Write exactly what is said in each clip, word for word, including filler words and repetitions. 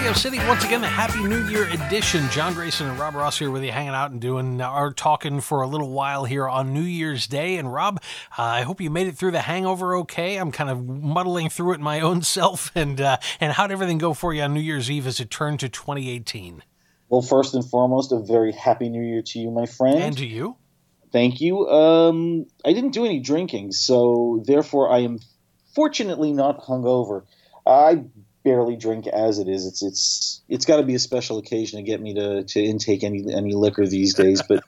Radio City, once again, the Happy New Year edition. John Grayson and Rob Ross here with you, hanging out and doing our talking for a little while here on New Year's Day. And Rob, uh, I hope you made it through the hangover okay. I'm kind of muddling through it my own self. And uh, and how'd everything go for you on New Year's Eve as it turned to twenty eighteen? Well, first and foremost, a very happy New Year to you, my friend. And to you. Thank you. Um, I didn't do any drinking, so therefore I am fortunately not hungover. I barely drink as it is. It's it's it's got to be a special occasion to get me to, to intake any any liquor these days. But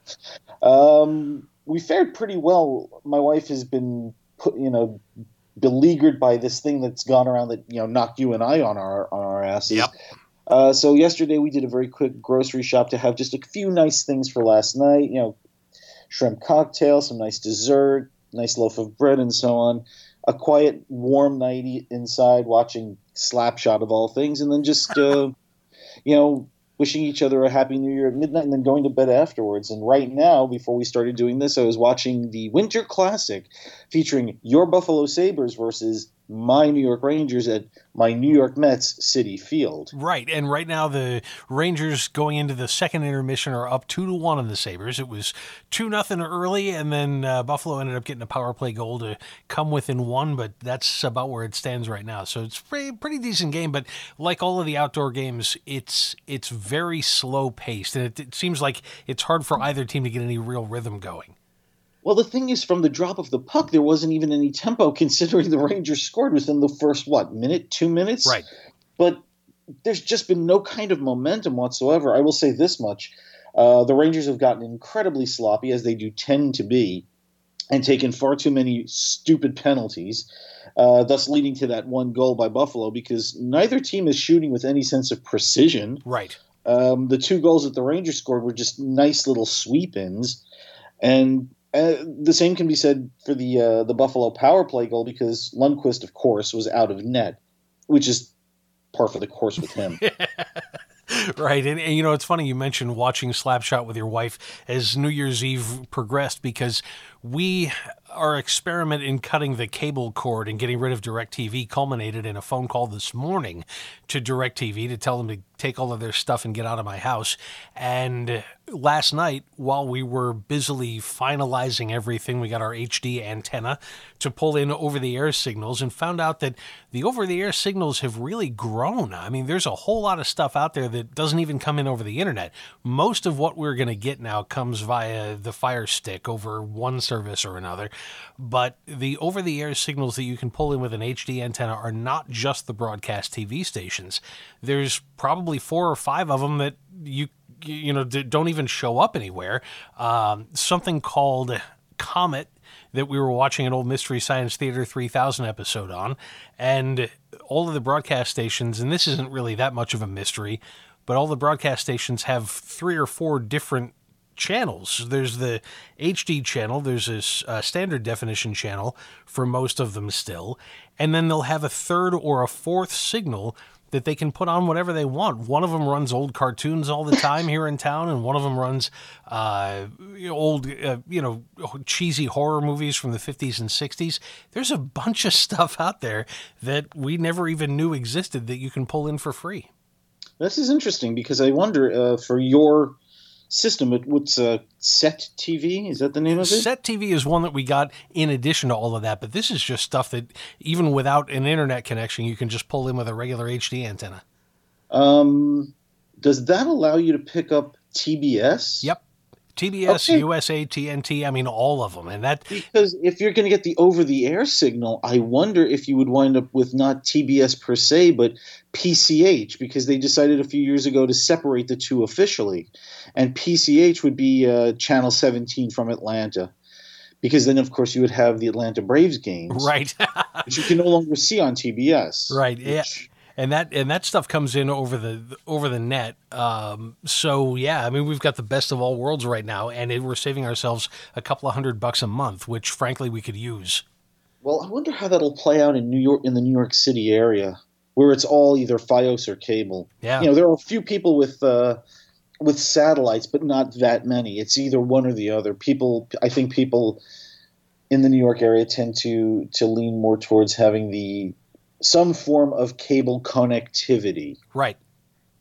um, we fared pretty well. My wife has been put, you know, beleaguered by this thing that's gone around that you know knocked you and I on our on our asses. Yep. Uh, so yesterday we did a very quick grocery shop to have just a few nice things for last night. You know, shrimp cocktail, some nice dessert, nice loaf of bread, and so on. A quiet, warm night inside watching Slapshot of all things, and then just, uh, you know, wishing each other a happy New Year at midnight and then going to bed afterwards. And right now, before we started doing this, I was watching the Winter Classic featuring your Buffalo Sabres versus my New York Rangers at my New York Mets Citi Field. Right, and right now the Rangers going into the second intermission are up two to one on the Sabres. It was two nothing early, and then uh, Buffalo ended up getting a power play goal to come within one, but that's about where it stands right now. So it's pretty pretty decent game, but like all of the outdoor games, it's it's very slow paced, and it, it seems like it's hard for either team to get any real rhythm going. Well, the thing is, from the drop of the puck, there wasn't even any tempo, considering the Rangers scored within the first, what, minute, two minutes? Right. But there's just been no kind of momentum whatsoever. I will say this much. Uh, the Rangers have gotten incredibly sloppy, as they do tend to be, and taken far too many stupid penalties, uh, thus leading to that one goal by Buffalo, because neither team is shooting with any sense of precision. Right. Um, the two goals that the Rangers scored were just nice little sweep-ins, and Uh, the same can be said for the uh, the Buffalo power play goal, because Lundqvist, of course, was out of net, which is par for the course with him. Right, and, and you know, it's funny you mentioned watching Slapshot with your wife as New Year's Eve progressed, because we, our experiment in cutting the cable cord and getting rid of DirecTV culminated in a phone call this morning to DirecTV to tell them to take all of their stuff and get out of my house. And last night, while we were busily finalizing everything, we got our H D antenna to pull in over-the-air signals and found out that the over-the-air signals have really grown. I mean, there's a whole lot of stuff out there that doesn't even come in over the internet. Most of what we're going to get now comes via the Fire Stick over one service or another. But the over-the-air signals that you can pull in with an H D antenna are not just the broadcast T V stations. There's probably four or five of them that you you know don't even show up anywhere. Um, something called Comet that we were watching an old Mystery Science Theater three thousand episode on, and all of the broadcast stations, and this isn't really that much of a mystery, but all the broadcast stations have three or four different channels. There's the H D channel, there's a uh, standard definition channel for most of them still, and then they'll have a third or a fourth signal that they can put on whatever they want. One of them runs old cartoons all the time here in town, and one of them runs uh, old, uh, you know, cheesy horror movies from the fifties and sixties. There's a bunch of stuff out there that we never even knew existed that you can pull in for free. This is interesting, because I wonder, uh, for your system, it, what's uh, Set T V? Is that the name of it? Set T V is one that we got in addition to all of that, but this is just stuff that even without an internet connection, you can just pull in with a regular H D antenna. Um, does that allow you to pick up T B S? Yep. T B S, Okay. U S A, T N T, I mean, all of them. And that, Because if you're going to get the over-the-air signal, I wonder if you would wind up with not T B S per se, but P C H, because they decided a few years ago to separate the two officially. And P C H would be uh, Channel seventeen from Atlanta, because then, of course, you would have the Atlanta Braves games. right. Which you can no longer see on T B S. Right, which, yeah. And that and that stuff comes in over the over the net. Um, so yeah, I mean, we've got the best of all worlds right now, and it, we're saving ourselves a couple of hundred bucks a month, which frankly we could use. Well, I wonder how that'll play out in New York, in the New York City area, where it's all either Fios or cable. Yeah. You know, there are a few people with uh, with satellites, but not that many. It's either one or the other. People, I think, people in the New York area tend to to lean more towards having the some form of cable connectivity. Right.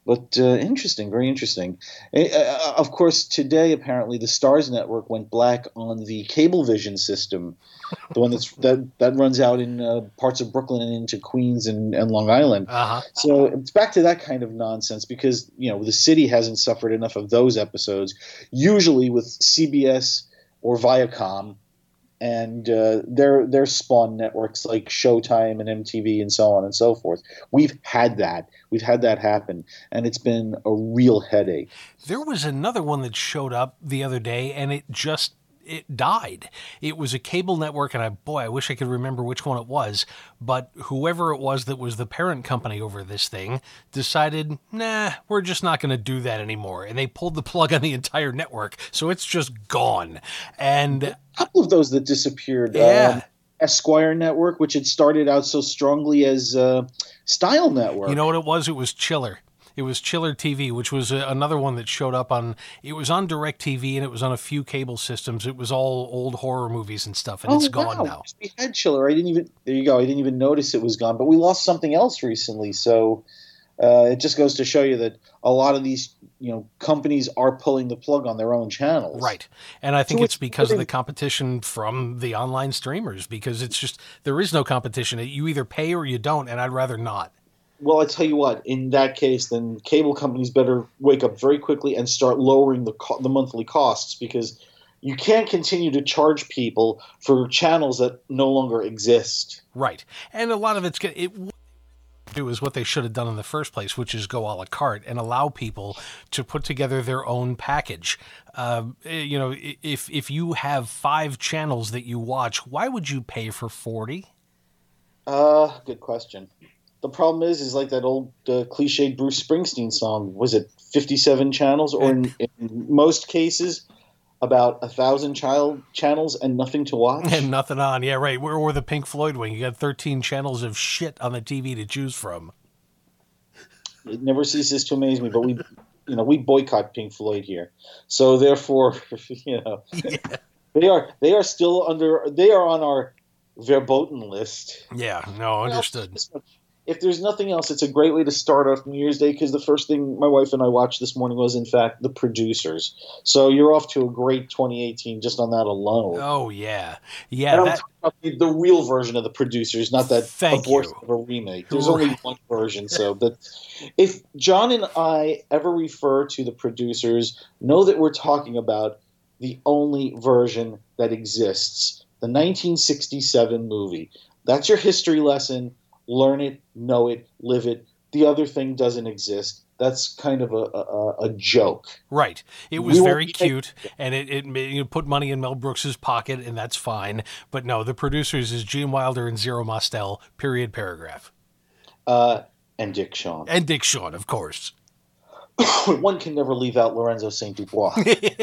But uh, interesting, very interesting. Uh, uh, of course, today apparently the Stars Network went black on the Cablevision system, the one that's that that runs out in uh, parts of Brooklyn and into Queens and, and Long Island. Uh-huh. So it's back to that kind of nonsense because you know the city hasn't suffered enough of those episodes. Usually with C B S or Viacom and uh, their their spawn networks like Showtime and M T V and so on and so forth. We've had that. We've had that happen, and it's been a real headache. There was another one that showed up the other day, and it just it died. It was a cable network, and I boy, I wish I could remember which one it was. But whoever it was that was the parent company over this thing decided, nah, we're just not going to do that anymore, and they pulled the plug on the entire network, so it's just gone. And a couple of those that disappeared. Yeah. Um, Esquire Network, which had started out so strongly as uh, Style Network. You know what it was? It was Chiller. It was Chiller T V, which was a, another one that showed up on, it was on DirecTV and it was on a few cable systems. It was all old horror movies and stuff, and oh, it's gone wow. now. We had Chiller. I didn't even, there you go. I didn't even notice it was gone, but we lost something else recently. So uh, it just goes to show you that a lot of these, you know, companies are pulling the plug on their own channels. Right. And I think So it's it's because of really- the competition from the online streamers, because it's just, there is no competition. You either pay or you don't, and I'd rather not. Well, I tell you what. In that case, then cable companies better wake up very quickly and start lowering the co- the monthly costs, because you can't continue to charge people for channels that no longer exist. Right. And a lot of it's going it do is what they should have done in the first place, which is go a la carte and allow people to put together their own package. Uh, you know, if if you have five channels that you watch, why would you pay for forty? Uh, good question. The problem is, is like that old uh, cliched Bruce Springsteen song. Was it fifty-seven channels, or in, in most cases, about a thousand child channels and nothing to watch? And nothing on. Yeah, right. Or, or the Pink Floyd wing. You got thirteen channels of shit on the T V to choose from. It never ceases to amaze me, but we, you know, we boycott Pink Floyd here. So therefore, you know, Yeah. they are they are still under they are on our verboten list. Yeah, no, understood. If there's nothing else, it's a great way to start off New Year's Day, because the first thing my wife and I watched this morning was, in fact, The Producers. So you're off to a great twenty eighteen just on that alone. Oh, yeah. And Yeah, I'm that, talking about the, the real version of The Producers, not that Thank abortion you. of a remake. There's Right. only one version. So that if John and I ever refer to The Producers, know that we're talking about the only version that exists, the nineteen sixty-seven movie. That's your history lesson. Learn it, know it, live it. The other thing doesn't exist. That's kind of a, a, a joke. right. It was We won't very be- cute, and it, it made, you put money in Mel Brooks's pocket, and that's fine. But no, The Producers is Gene Wilder and Zero Mostel, period, paragraph. Uh, and Dick Shawn. And Dick Shawn, of course. One can never leave out Lorenzo Saint Dubois.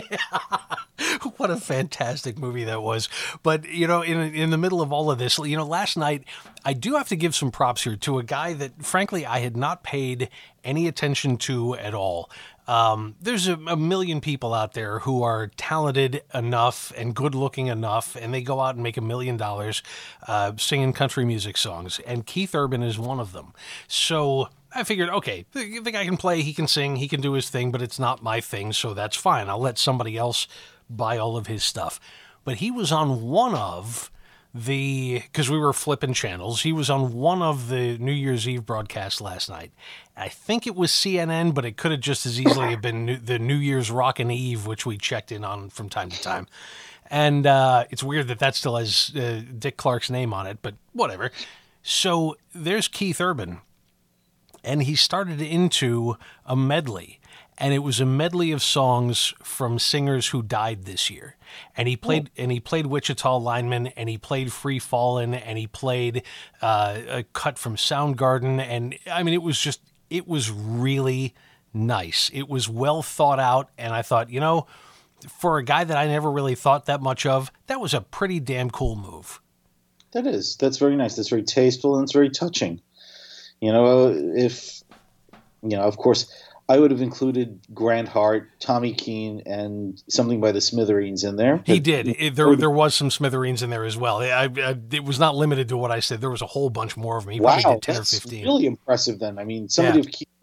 What a fantastic movie that was. But, you know, in in the middle of all of this, you know, last night, I do have to give some props here to a guy that, frankly, I had not paid any attention to at all. Um, there's a, a million people out there who are talented enough and good looking enough, and they go out and make a million dollars uh, singing country music songs. And Keith Urban is one of them. So I figured, okay, the, the guy can play, he can sing, he can do his thing, but it's not my thing, so that's fine. I'll let somebody else buy all of his stuff. But he was on one of the, because we were flipping channels, he was on one of the New Year's Eve broadcasts last night. I think it was C N N, but it could have just as easily have been new, the New Year's Rockin' Eve, which we checked in on from time to time. And uh, it's weird that that still has uh, Dick Clark's name on it, but whatever. So there's Keith Urban, and he started into a medley. And it was a medley of songs from singers who died this year. And he played, and he played Wichita Lineman, and he played Free Fallin', and he played uh, a cut from Soundgarden. And I mean, it was just, it was really nice. It was well thought out. And I thought, you know, for a guy that I never really thought that much of, that was a pretty damn cool move. That is. That's very nice. That's very tasteful, and it's very touching. You know, if, you know, of course, I would have included Grant Hart, Tommy Keene, and something by the Smithereens in there. He But- did. It, there, there was some Smithereens in there as well. I, I, it was not limited to what I said. There was a whole bunch more of them. He probably Wow, did ten or that's fifteen. really impressive then. I mean, somebody Yeah. of Keith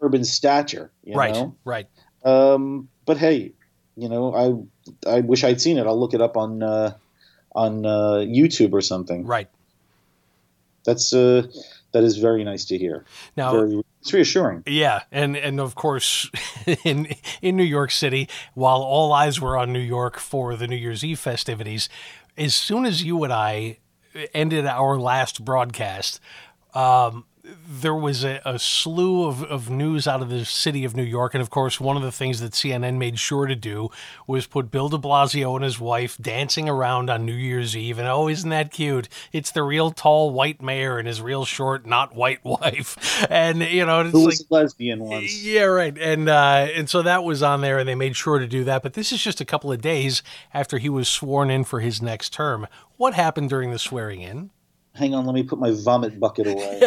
urban stature, you right, know? right. Um, but hey, you know, I I wish I'd seen it. I'll look it up on uh, on uh, YouTube or something. Right. That's uh, that is very nice to hear. Now, very, it's reassuring. Yeah, and and of course, in in New York City, while all eyes were on New York for the New Year's Eve festivities, as soon as you and I ended our last broadcast, um, there was a, a slew of, of news out of the city of New York. And of course, one of the things that C N N made sure to do was put Bill de Blasio and his wife dancing around on New Year's Eve. And oh, isn't that cute? It's the real tall white mayor and his real short, not white wife. And, you know, it's Who like was lesbian once. Yeah, right. And uh, and so that was on there, and they made sure to do that. But this is just a couple of days after he was sworn in for his next term. What happened during the swearing in? Hang on, let me put my vomit bucket away.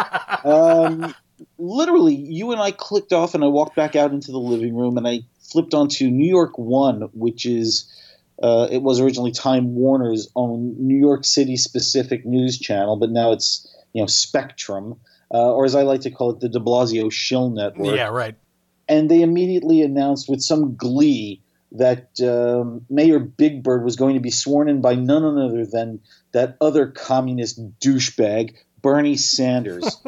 um, literally, you and I clicked off, and I walked back out into the living room, and I flipped onto New York One, which is uh, it was originally Time Warner's own New York City specific news channel, but now it's you know Spectrum, uh, or as I like to call it, the De Blasio Shill Network. Yeah, right. And they immediately announced with some glee that um, Mayor Big Bird was going to be sworn in by none other than that other communist douchebag, Bernie Sanders.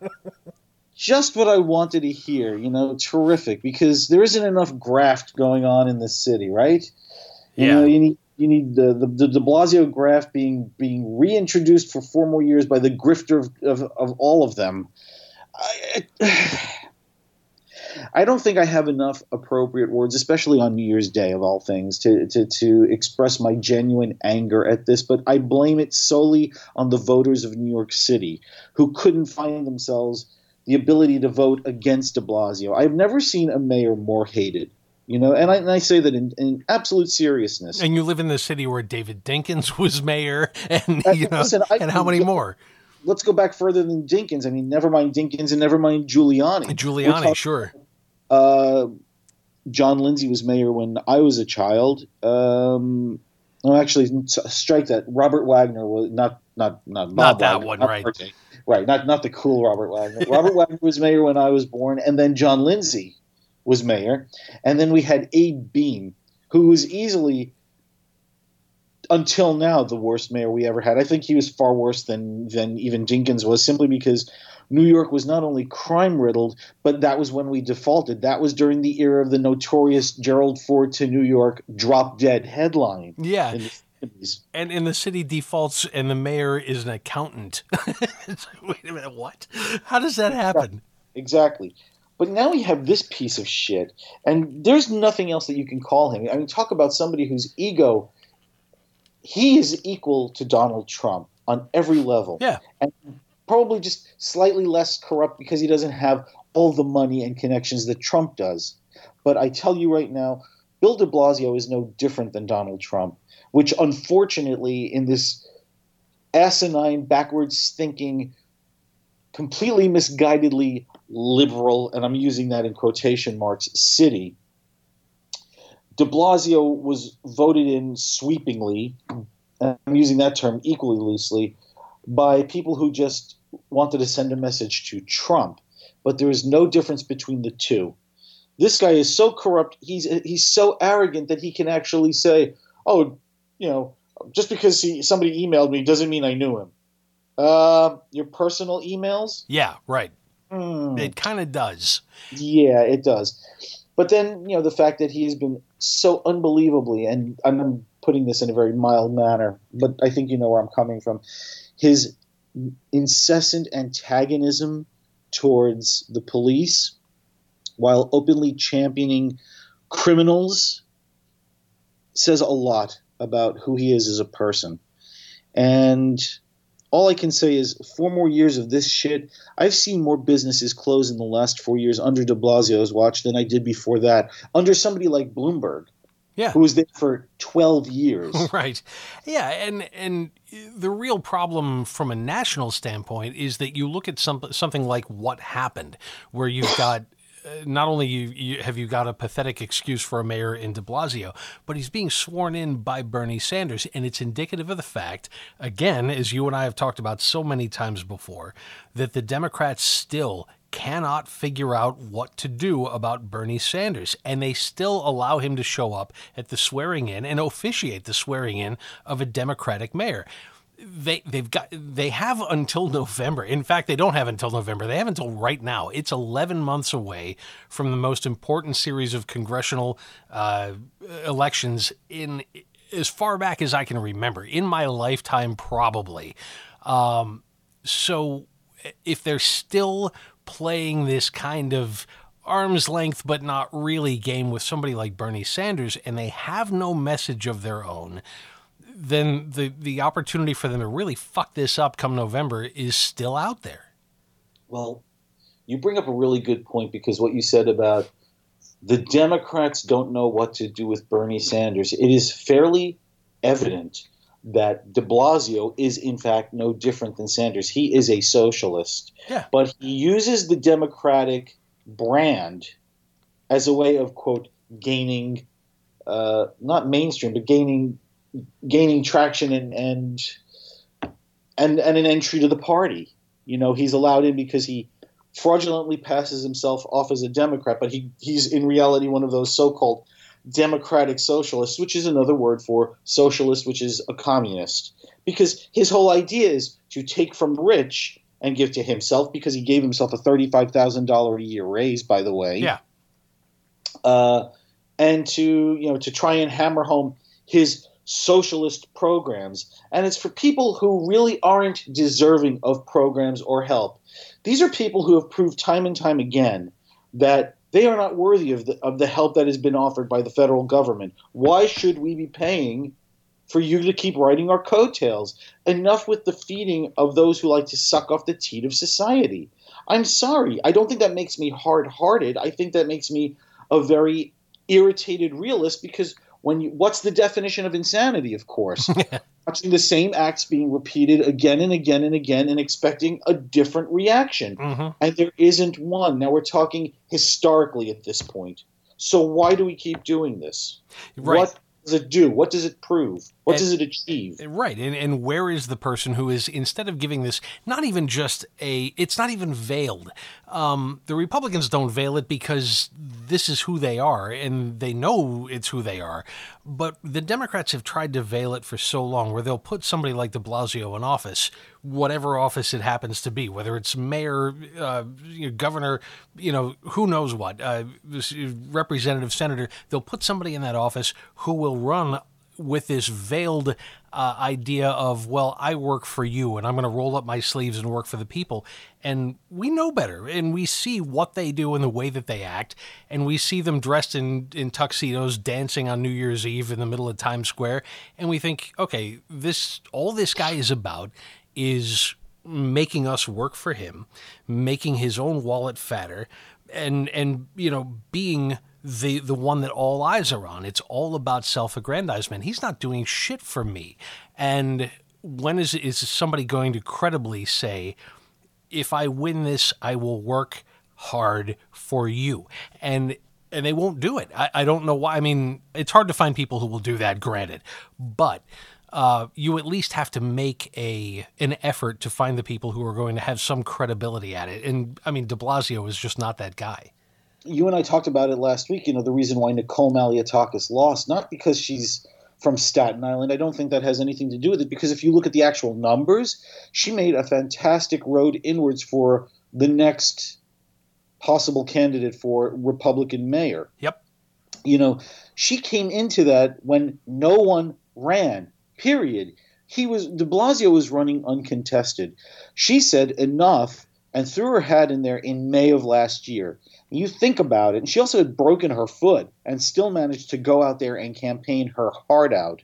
Just what I wanted to hear, you know, terrific, because there isn't enough graft going on in the city, right? You Yeah. know, you need you need the, the, the de Blasio graft being being reintroduced for four more years by the grifter of, of, of all of them. I, I, I don't think I have enough appropriate words, especially on New Year's Day of all things, to, to, to express my genuine anger at this, but I blame it solely on the voters of New York City who couldn't find themselves the ability to vote against de Blasio. I've never seen a mayor more hated. You know, and I, and I say that in, in absolute seriousness. And you live in the city where David Dinkins was mayor, and you know, Listen, I, and how many more? Let's go back further than Dinkins. I mean, never mind Dinkins and never mind Giuliani. Giuliani, talking, sure. Uh, John Lindsay was mayor when I was a child. Um, no, actually, strike that. Robert Wagner was not not not Bob not that Wagner, one, not right? Birthday. Right, not not the cool Robert Wagner. Robert Wagner was mayor when I was born, and then John Lindsay was mayor, and then we had Abe Beame, who was easily, until now, the worst mayor we ever had. I think he was far worse than than even Dinkins was, simply because New York was not only crime-riddled, but that was when we defaulted. That was during the era of the notorious Gerald Ford to New York drop-dead headline. Yeah. In the seventies. And in the city defaults, and the mayor is an accountant. Wait a minute, what? How does that happen? Exactly. But now we have this piece of shit, and there's nothing else that you can call him. I mean, talk about somebody whose ego, he is equal to Donald Trump on every level. Yeah. And probably just slightly less corrupt because he doesn't have all the money and connections that Trump does. But I tell you right now, Bill de Blasio is no different than Donald Trump, which unfortunately in this asinine, backwards thinking, completely misguidedly liberal, and I'm using that in quotation marks, city, de Blasio was voted in sweepingly, and I'm using that term equally loosely, by people who just wanted to send a message to Trump. But there is no difference between the two. This guy is so corrupt, he's he's so arrogant that he can actually say, oh, you know, just because he, somebody emailed me doesn't mean I knew him. Uh, your personal emails? Yeah, right. Hmm. It kind of does. Yeah, it does. But then, you know, the fact that he has been so unbelievably, and I'm putting this in a very mild manner, but I think you know where I'm coming from, his incessant antagonism towards the police while openly championing criminals says a lot about who he is as a person. And all I can say is four more years of this shit. I've seen more businesses close in the last four years under de Blasio's watch than I did before that, under somebody like Bloomberg. Yeah. Who was there for twelve years. Right. Yeah, and and the real problem from a national standpoint is that you look at some, something like What Happened, where you've got uh, not only you, you have you got a pathetic excuse for a mayor in de Blasio, but he's being sworn in by Bernie Sanders, and it's indicative of the fact, again, as you and I have talked about so many times before, that the Democrats still cannot figure out what to do about Bernie Sanders, and they still allow him to show up at the swearing-in and officiate the swearing-in of a Democratic mayor. They they've got they have until November. In fact, they don't have until November. They have until right now. It's eleven months away from the most important series of congressional uh, elections in as far back as I can remember in my lifetime, probably. Um, so if they're still playing this kind of arm's length but not really game with somebody like Bernie Sanders, and they have no message of their own, then the, the opportunity for them to really fuck this up come November is still out there. Well, you bring up a really good point, because what you said about the Democrats don't know what to do with Bernie Sanders, it is fairly evident that de Blasio is in fact no different than Sanders. He is a socialist, yeah. but he uses the Democratic brand as a way of, quote, gaining, uh, not mainstream, but gaining gaining traction and, and and and an entry to the party. You know, he's allowed in because he fraudulently passes himself off as a Democrat, but he he's in reality one of those so-called democratic socialists, which is another word for socialist, which is a communist. Because his whole idea is to take from the rich and give to himself, because he gave himself a thirty-five thousand dollars a year raise, by the way. Yeah. Uh, and to, you know, to try and hammer home his socialist programs. And it's for people who really aren't deserving of programs or help. These are people who have proved time and time again that they are not worthy of the, of the help that has been offered by the federal government. Why should we be paying for you to keep riding our coattails? Enough with the feeding of those who like to suck off the teat of society. I'm sorry. I don't think that makes me hard-hearted. I think that makes me a very irritated realist, because when you, what's the definition of insanity, of course? Watching the same acts being repeated again and again and again and expecting a different reaction. Mm-hmm. And there isn't one. Now we're talking historically at this point. So why do we keep doing this? Right. What does it do? What does it prove? What and, does it achieve? Right. And and where is the person who is, instead of giving this, not even just a, it's not even veiled. Um, the Republicans don't veil it because this is who they are, and they know it's who they are. But the Democrats have tried to veil it for so long, where they'll put somebody like de Blasio in office, whatever office it happens to be, whether it's mayor, uh, you know, governor, you know, who knows what, uh, representative, senator. They'll put somebody in that office who will run with this veiled uh, idea of, well, I work for you and I'm going to roll up my sleeves and work for the people. And we know better, and we see what they do and the way that they act, and we see them dressed in, in tuxedos dancing on New Year's Eve in the middle of Times Square, and we think, okay, this all this guy is about is making us work for him, making his own wallet fatter, and and you know, being the the one that all eyes are on. It's all about self-aggrandizement. He's not doing shit for me. And when is is somebody going to credibly say, if I win this, I will work hard for you? And and they won't do it. I, I don't know why. I mean, it's hard to find people who will do that, granted. But uh, you at least have to make a an effort to find the people who are going to have some credibility at it. And, I mean, de Blasio is just not that guy. You and I talked about it last week, you know, the reason why Nicole Maliotakis lost, not because she's from Staten Island. I don't think that has anything to do with it, because if you look at the actual numbers, she made a fantastic road inwards for the next possible candidate for Republican mayor. Yep. You know, she came into that when no one ran, period. He was, de Blasio was running uncontested. She said enough and threw her hat in there in May of last year. You think about it, and she also had broken her foot and still managed to go out there and campaign her heart out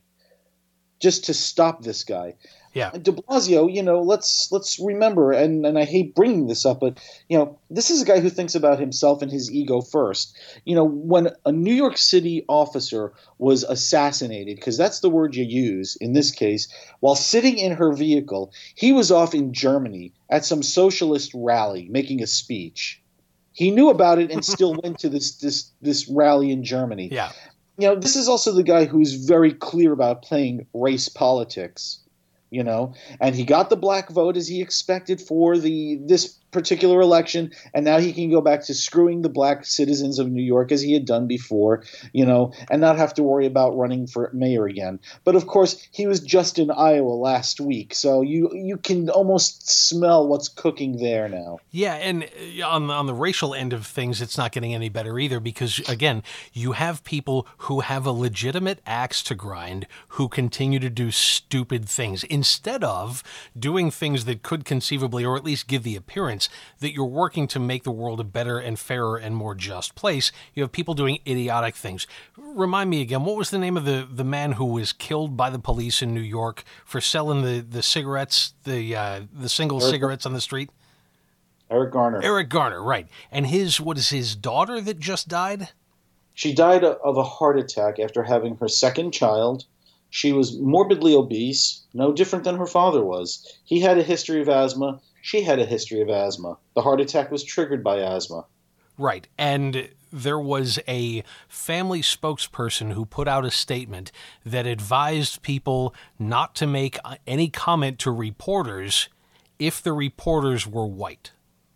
just to stop this guy. Yeah. De Blasio, you know, let's let's remember, and, and I hate bringing this up, but, you know, this is a guy who thinks about himself and his ego first. You know, when a New York City officer was assassinated, because that's the word you use in this case, while sitting in her vehicle, he was off in Germany at some socialist rally making a speech. He knew about it and still went to this this this rally in Germany. Yeah. You know, this is also the guy who's very clear about playing race politics, you know, and he got the black vote as he expected for the this particular election, and now he can go back to screwing the black citizens of New York as he had done before, you know, and not have to worry about running for mayor again. But of course, he was just in Iowa last week, so you you can almost smell what's cooking there now. Yeah, and on on the racial end of things, it's not getting any better either because, again, you have people who have a legitimate axe to grind who continue to do stupid things instead of doing things that could conceivably, or at least give the appearance that you're working to make the world a better and fairer and more just place. You have people doing idiotic things. Remind me again, what was the name of the, the man who was killed by the police in New York for selling the, the cigarettes, the uh, the single Eric, cigarettes on the street? Eric Garner. Eric Garner, right. And his, what is his daughter that just died? She died of a heart attack after having her second child. She was morbidly obese, no different than her father was. He had a history of asthma. She had a history of asthma. The heart attack was triggered by asthma. Right. And there was a family spokesperson who put out a statement that advised people not to make any comment to reporters if the reporters were white.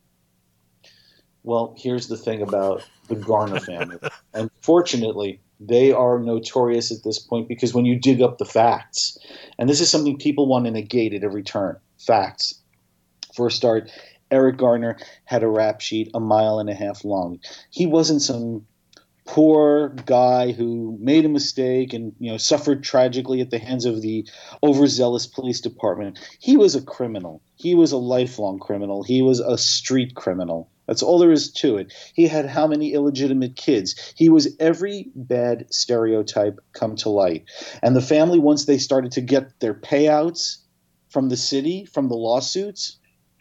Well, here's the thing about the Garner family. Unfortunately, they are notorious at this point because when you dig up the facts, and this is something people want to negate at every turn, facts. For a start, Eric Garner had a rap sheet a mile and a half long. He wasn't some poor guy who made a mistake and, you know, suffered tragically at the hands of the overzealous police department. He was a criminal. He was a lifelong criminal. He was a street criminal. That's all there is to it. He had how many illegitimate kids? He was every bad stereotype come to light. And the family, once they started to get their payouts from the city, from the lawsuits,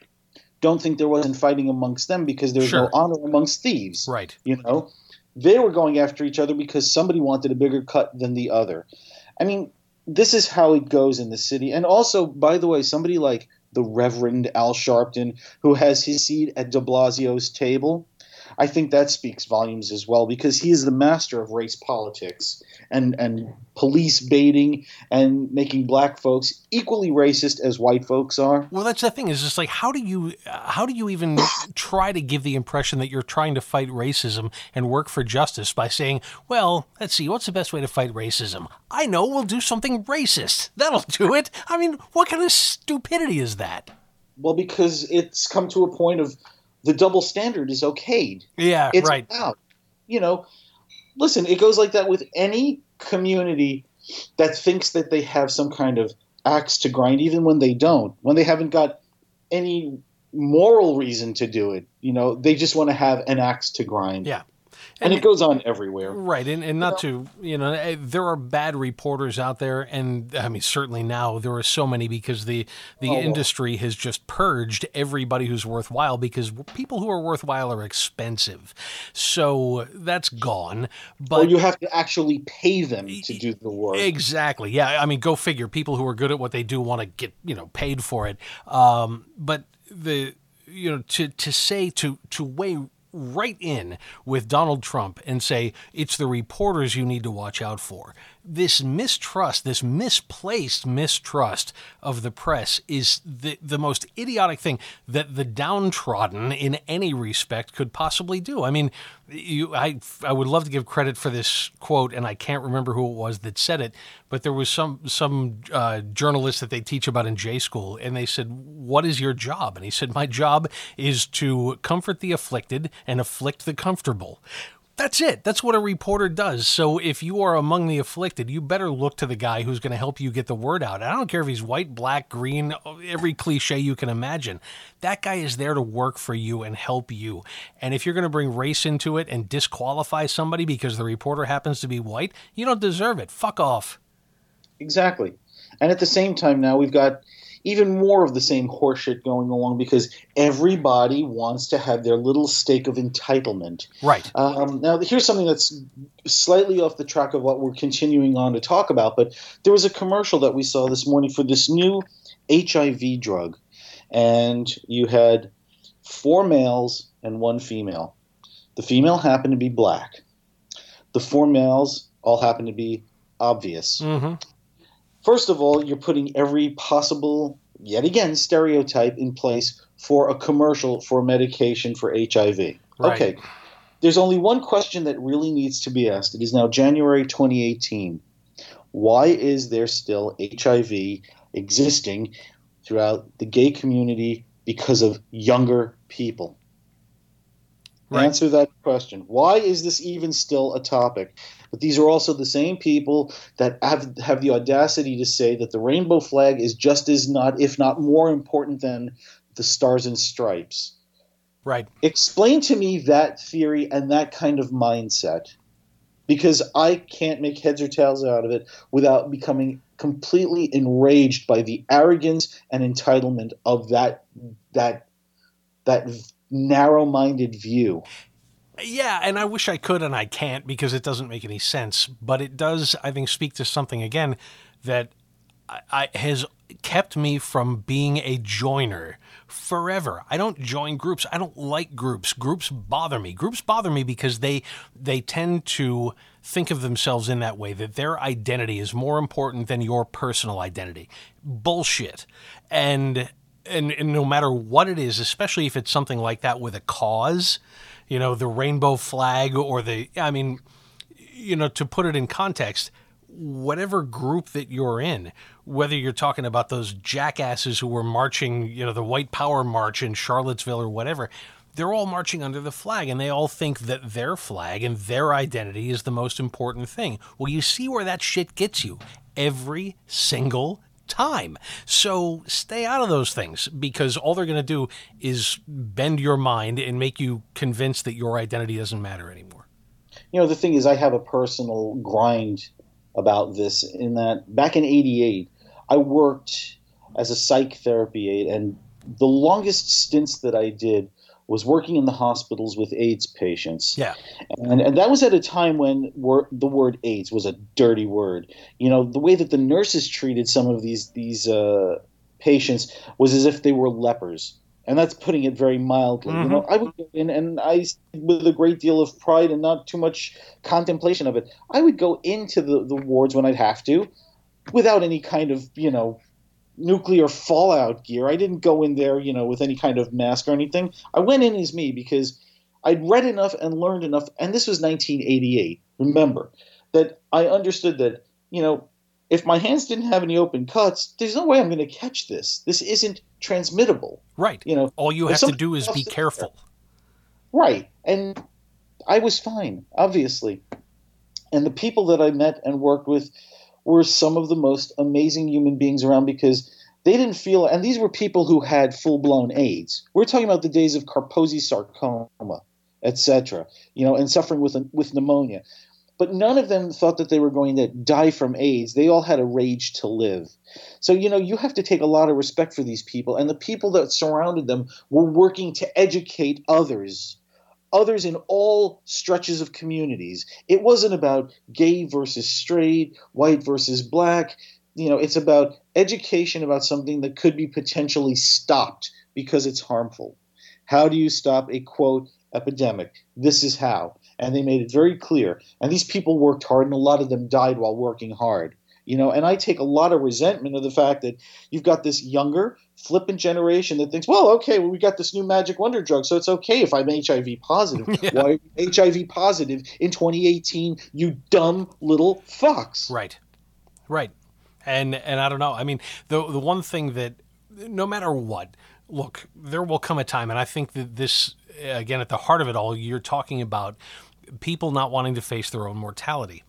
don't think there wasn't fighting amongst them because there's sure. no honor amongst thieves. Right. You know, they were going after each other because somebody wanted a bigger cut than the other. I mean, this is how it goes in the city. And also, by the way, somebody like the Reverend Al Sharpton, who has his seat at de Blasio's table, I think that speaks volumes as well because he is the master of race politics and, and police baiting and making black folks equally racist as white folks are. Well, that's the thing is just like, how do you how do you even try to give the impression that you're trying to fight racism and work for justice by saying, well, let's see, what's the best way to fight racism? I know, we'll do something racist. That'll do it. I mean, what kind of stupidity is that? Well, because it's come to a point of the double standard is okayed. Yeah, it's right. Allowed. You know, listen, it goes like that with any community that thinks that they have some kind of axe to grind, even when they don't, when they haven't got any moral reason to do it. You know, they just want to have an axe to grind. Yeah. And, and it goes on everywhere. Right. And, and not you know? to, you know, there are bad reporters out there. And I mean, certainly now there are so many because the, the oh, industry has just purged everybody who's worthwhile because people who are worthwhile are expensive. So that's gone. But or you have to actually pay them to do the work. Exactly. Yeah. I mean, go figure. People who are good at what they do want to get, you know, paid for it. Um, but the, you know, to, to say, to, to weigh right in with Donald Trump and say it's the reporters you need to watch out for. This mistrust, this misplaced mistrust of the press is the, the most idiotic thing that the downtrodden in any respect could possibly do. I mean, you, I, I would love to give credit for this quote, and I can't remember who it was that said it, but there was some some uh, journalist that they teach about in J school, and they said, "What is your job?" And he said, "My job is to comfort the afflicted and afflict the comfortable." That's it. That's what a reporter does. So if you are among the afflicted, you better look to the guy who's going to help you get the word out. I don't care if he's white, black, green, every cliche you can imagine. That guy is there to work for you and help you. And if you're going to bring race into it and disqualify somebody because the reporter happens to be white, you don't deserve it. Fuck off. Exactly. And at the same time now we've got even more of the same horseshit going along because everybody wants to have their little stake of entitlement. Right. Um, now, here's something that's slightly off the track of what we're continuing on to talk about, but there was a commercial that we saw this morning for this new H I V drug, and you had four males and one female. The female happened to be black. The four males all happened to be obvious. Mm-hmm. First of all, you're putting every possible yet again, stereotype in place for a commercial for medication for H I V. Right. Okay, there's only one question that really needs to be asked. It is now January twenty eighteen. Why is there still H I V existing throughout the gay community because of younger people? Right. Answer that question. Why is this even still a topic? But these are also the same people that have have the audacity to say that the rainbow flag is just as not, if not more important than the stars and stripes. Right. Explain to me that theory and that kind of mindset, because I can't make heads or tails out of it without becoming completely enraged by the arrogance and entitlement of that that that narrow-minded view. Yeah, and I wish I could, and I can't because it doesn't make any sense. But it does, I think, speak to something, again, that I, I, has kept me from being a joiner forever. I don't join groups. I don't like groups. Groups bother me. Groups bother me because they they tend to think of themselves in that way, that their identity is more important than your personal identity. Bullshit. And, and, and no matter what it is, especially if it's something like that with a cause, you know, the rainbow flag or the, I mean, you know, to put it in context, whatever group that you're in, whether you're talking about those jackasses who were marching, you know, the White Power March in Charlottesville or whatever, they're all marching under the flag and they all think that their flag and their identity is the most important thing. Well, you see where that shit gets you every single time. So stay out of those things because all they're going to do is bend your mind and make you convinced that your identity doesn't matter anymore. You know, the thing is, I have a personal grind about this in that back in eighty-eight, I worked as a psych therapy aide, and the longest stints that I did was working in the hospitals with AIDS patients. Yeah. And, and that was at a time when wor- the word AIDS was a dirty word. You know, the way that the nurses treated some of these these uh, patients was as if they were lepers. And that's putting it very mildly. Mm-hmm. You know, I would go in and I, with a great deal of pride and not too much contemplation of it, I would go into the, the wards when I'd have to without any kind of, you know, nuclear fallout gear. I didn't go in there, you know, with any kind of mask or anything. I went in as me because I'd read enough and learned enough. And this was nineteen eighty-eight. Remember that I understood that, you know, if my hands didn't have any open cuts, there's no way I'm going to catch this. This isn't transmittable. Right. You know, all you have to do is be careful. Right. And I was fine, obviously. And the people that I met and worked with were some of the most amazing human beings around because they didn't feel, and these were people who had full-blown AIDS. We're talking about the days of Kaposi sarcoma, et cetera, you know, and suffering with with pneumonia. But none of them thought that they were going to die from AIDS. They all had a rage to live. So, you know, you have to take a lot of respect for these people. And the people that surrounded them were working to educate others, others in all stretches of communities. It wasn't about gay versus straight, white versus black. You know, it's about education about something that could be potentially stopped because it's harmful. How do you stop a, quote, epidemic? This is how. And they made it very clear. And these people worked hard, and a lot of them died while working hard. You know, and I take a lot of resentment of the fact that you've got this younger, flippant generation that thinks, well, okay, well, we got this new magic wonder drug, so it's okay if I'm H I V positive. Yeah. Why are you H I V positive in twenty eighteen, you dumb little fucks? Right, right. And and I don't know. I mean, the the one thing that no matter what, look, there will come a time, and I think that this, again, at the heart of it all, you're talking about people not wanting to face their own mortality.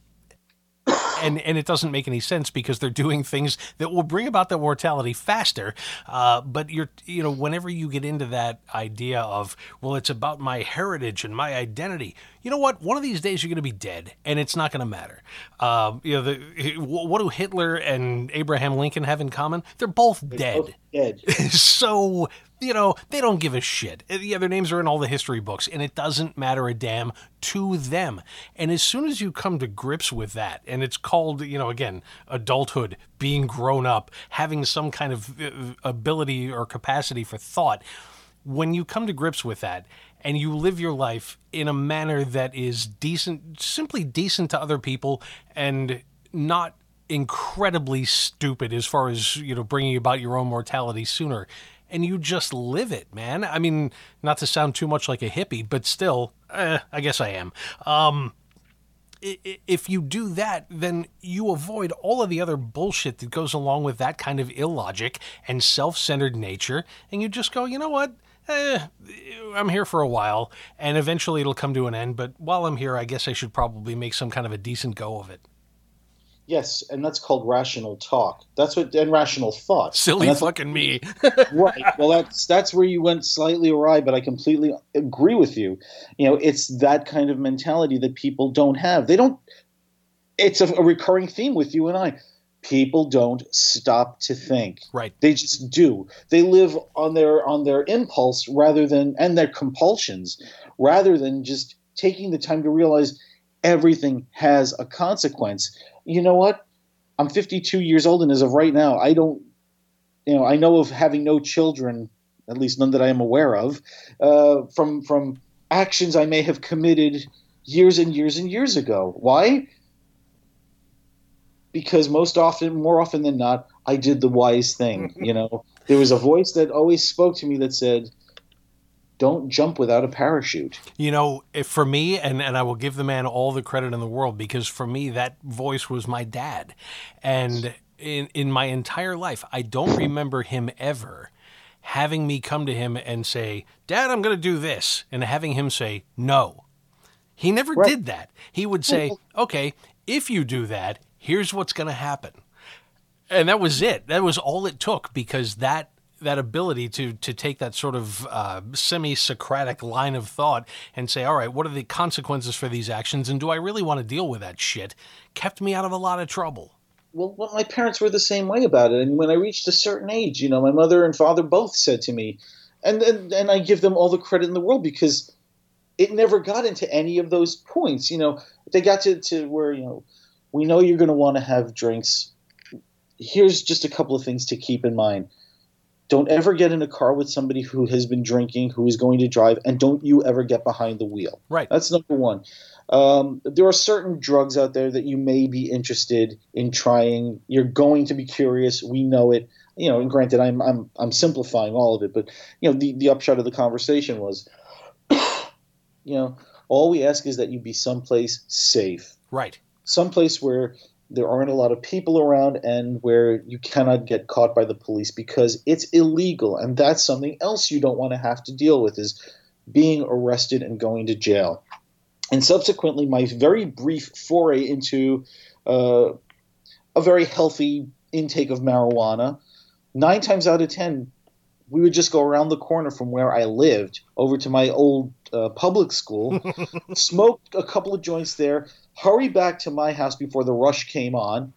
And and it doesn't make any sense because they're doing things that will bring about that mortality faster. Uh, but you're, you know, whenever you get into that idea of, well, it's about my heritage and my identity. You know what? One of these days you're going to be dead, and it's not going to matter. Uh, you know, the, what do Hitler and Abraham Lincoln have in common? They're both They're dead. Both dead. So, you know, they don't give a shit. Yeah, their names are in all the history books, and it doesn't matter a damn to them. And as soon as you come to grips with that, and it's called, you know, again, adulthood, being grown up, having some kind of ability or capacity for thought, when you come to grips with that and you live your life in a manner that is decent, simply decent to other people and not incredibly stupid as far as, you know, bringing about your own mortality sooner. And you just live it, man. I mean, not to sound too much like a hippie, but still, eh, I guess I am. Um, if you do that, then you avoid all of the other bullshit that goes along with that kind of illogic and self-centered nature. And you just go, you know what? Eh, I'm here for a while, and eventually it'll come to an end. But while I'm here, I guess I should probably make some kind of a decent go of it. Yes, and that's called rational talk. That's what, and rational thought. Silly and fucking what, me. Right. Well, that's that's where you went slightly awry, but I completely agree with you. You know, it's that kind of mentality that people don't have. They don't. It's a, a recurring theme with you and I. People don't stop to think. Right. They just do. They live on their on their impulse rather than and their compulsions, rather than just taking the time to realize everything has a consequence. You know what? I'm fifty-two years old, and as of right now, I don't, you know, I know of having no children, at least none that I am aware of, uh, from from actions I may have committed years and years and years ago. Why? Because most often, more often than not, I did the wise thing. You know, there was a voice that always spoke to me that said, don't jump without a parachute. You know, if for me, and, and I will give the man all the credit in the world, because for me, that voice was my dad. And in, in my entire life, I don't remember him ever having me come to him and say, Dad, I'm going to do this. And having him say, no. He never Right. did that. He would say, okay, if you do that, here's what's going to happen. And that was it. That was all it took, because that that ability to to take that sort of uh, semi-Socratic line of thought and say, all right, what are the consequences for these actions, and do I really want to deal with that shit, kept me out of a lot of trouble. Well, well, my parents were the same way about it. And when I reached a certain age, you know, my mother and father both said to me, and, and, and I give them all the credit in the world, because it never got into any of those points. You know, they got to, to where, you know, we know you're going to want to have drinks. Here's just a couple of things to keep in mind. Don't ever get in a car with somebody who has been drinking, who is going to drive, and don't you ever get behind the wheel. Right. That's number one. Um, there are certain drugs out there that you may be interested in trying. You're going to be curious. We know it. You know, and granted, I'm I'm I'm simplifying all of it, but you know, the, the upshot of the conversation was, you know, all we ask is that you be someplace safe. Right. Someplace where there aren't a lot of people around and where you cannot get caught by the police, because it's illegal. And that's something else you don't want to have to deal with, is being arrested and going to jail. And subsequently, my very brief foray into uh, a very healthy intake of marijuana, nine times out of ten, we would just go around the corner from where I lived over to my old uh, public school, smoke a couple of joints there, hurry back to my house before the rush came on,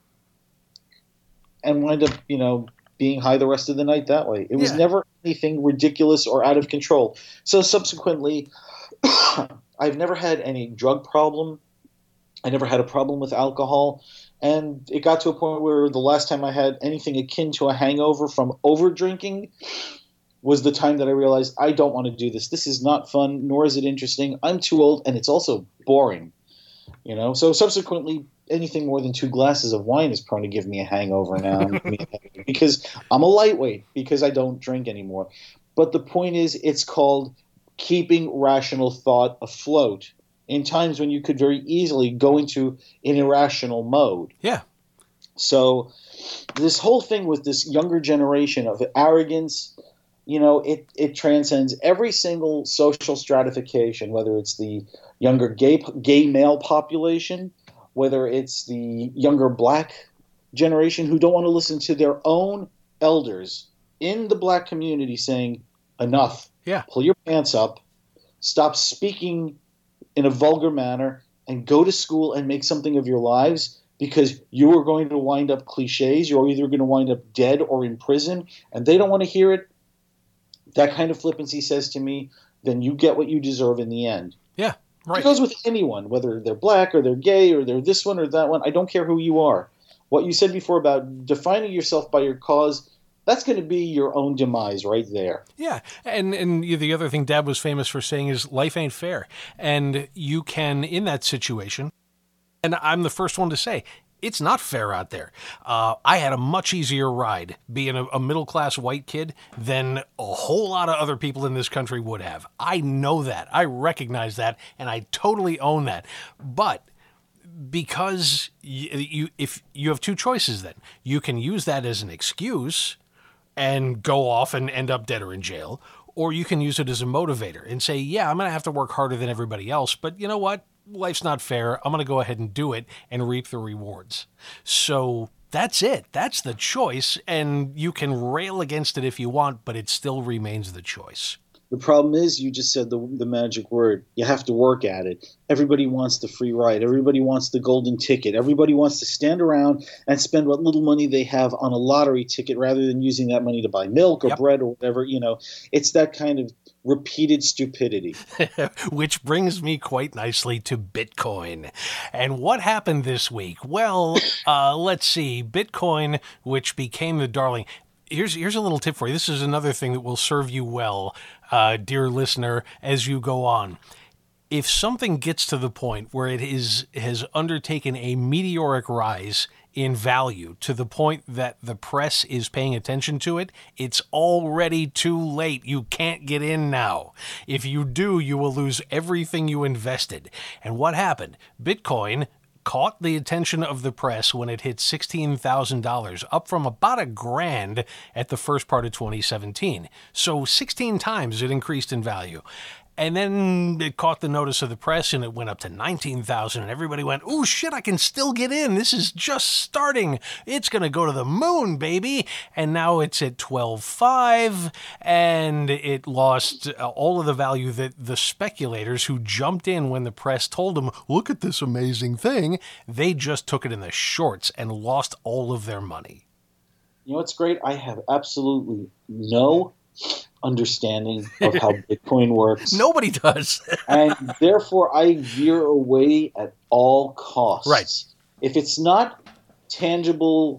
and wind up, you know, being high the rest of the night that way. It was Yeah. never anything ridiculous or out of control. So subsequently, I've never had any drug problem. I never had a problem with alcohol. And it got to a point where the last time I had anything akin to a hangover from over drinking was the time that I realized I don't want to do this. This is not fun, nor is it interesting. I'm too old, and it's also boring. You know, so subsequently, anything more than two glasses of wine is prone to give me a hangover now, because I'm a lightweight, because I don't drink anymore. But the point is, it's called keeping rational thought afloat in times when you could very easily go into an irrational mode. Yeah. So this whole thing with this younger generation of arrogance, you know, it, it transcends every single social stratification, whether it's the younger gay gay male population, whether it's the younger black generation who don't want to listen to their own elders in the black community saying, enough, Yeah. pull your pants up, stop speaking in a vulgar manner, and go to school and make something of your lives, because you are going to wind up cliches. You're either going to wind up dead or in prison, and they don't want to hear it. That kind of flippancy says to me, then you get what you deserve in the end. Yeah. Right. It goes with anyone, whether they're black or they're gay or they're this one or that one. I don't care who you are. What you said before about defining yourself by your cause, that's going to be your own demise right there. Yeah. And and the other thing Dad was famous for saying is life ain't fair. And you can, in that situation, and I'm the first one to say, It's not fair out there. Uh, I had a much easier ride being a, a middle-class white kid than a whole lot of other people in this country would have. I know that. I recognize that, and I totally own that. But because you, you if you have two choices then. You can use that as an excuse and go off and end up dead or in jail, or you can use it as a motivator and say, yeah, I'm going to have to work harder than everybody else, but you know what? Life's not fair. I'm going to go ahead and do it and reap the rewards. So that's it. That's the choice. And you can rail against it if you want, but it still remains the choice. The problem is, you just said the, the magic word. You have to work at it. Everybody wants the free ride. Everybody wants the golden ticket. Everybody wants to stand around and spend what little money they have on a lottery ticket rather than using that money to buy milk or yep. bread or whatever. You know, it's that kind of repeated stupidity. Which brings me quite nicely to Bitcoin. And what happened this week? Well, uh, let's see. Bitcoin, which became the darling. Here's here's a little tip for you. This is another thing that will serve you well, uh, dear listener, as you go on. If something gets to the point where it is has undertaken a meteoric rise in value to the point that the press is paying attention to it, it's already too late. You can't get in now. If you do, you will lose everything you invested. And what happened? Bitcoin caught the attention of the press when it hit sixteen thousand dollars, up from about a grand at the first part of twenty seventeen. So sixteen times it increased in value. And then it caught the notice of the press and it went up to nineteen thousand, and everybody went, "Oh shit, I can still get in. This is just starting. It's going to go to the moon, baby." And now it's at twelve five, and it lost all of the value that the speculators who jumped in when the press told them, "Look at this amazing thing," they just took it in the shorts and lost all of their money. You know what's great? I have absolutely no understanding of how Bitcoin works. Nobody does. And therefore I veer away at all costs. Right. If it's not tangible,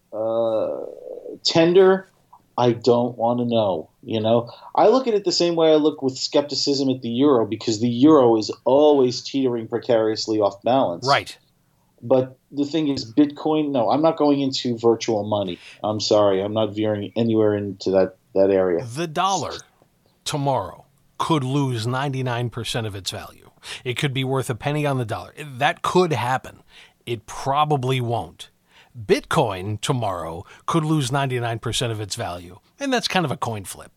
uh, tender, I don't want to know. You know, I look at it the same way I look with skepticism at the euro, because the euro is always teetering precariously off balance. Right. But the thing is, Bitcoin, no, I'm not going into virtual money. I'm sorry. I'm not veering anywhere into that that area. The dollar tomorrow could lose ninety-nine percent of its value. It could be worth a penny on the dollar. That could happen. It probably won't. Bitcoin tomorrow could lose ninety-nine percent of its value. And that's kind of a coin flip.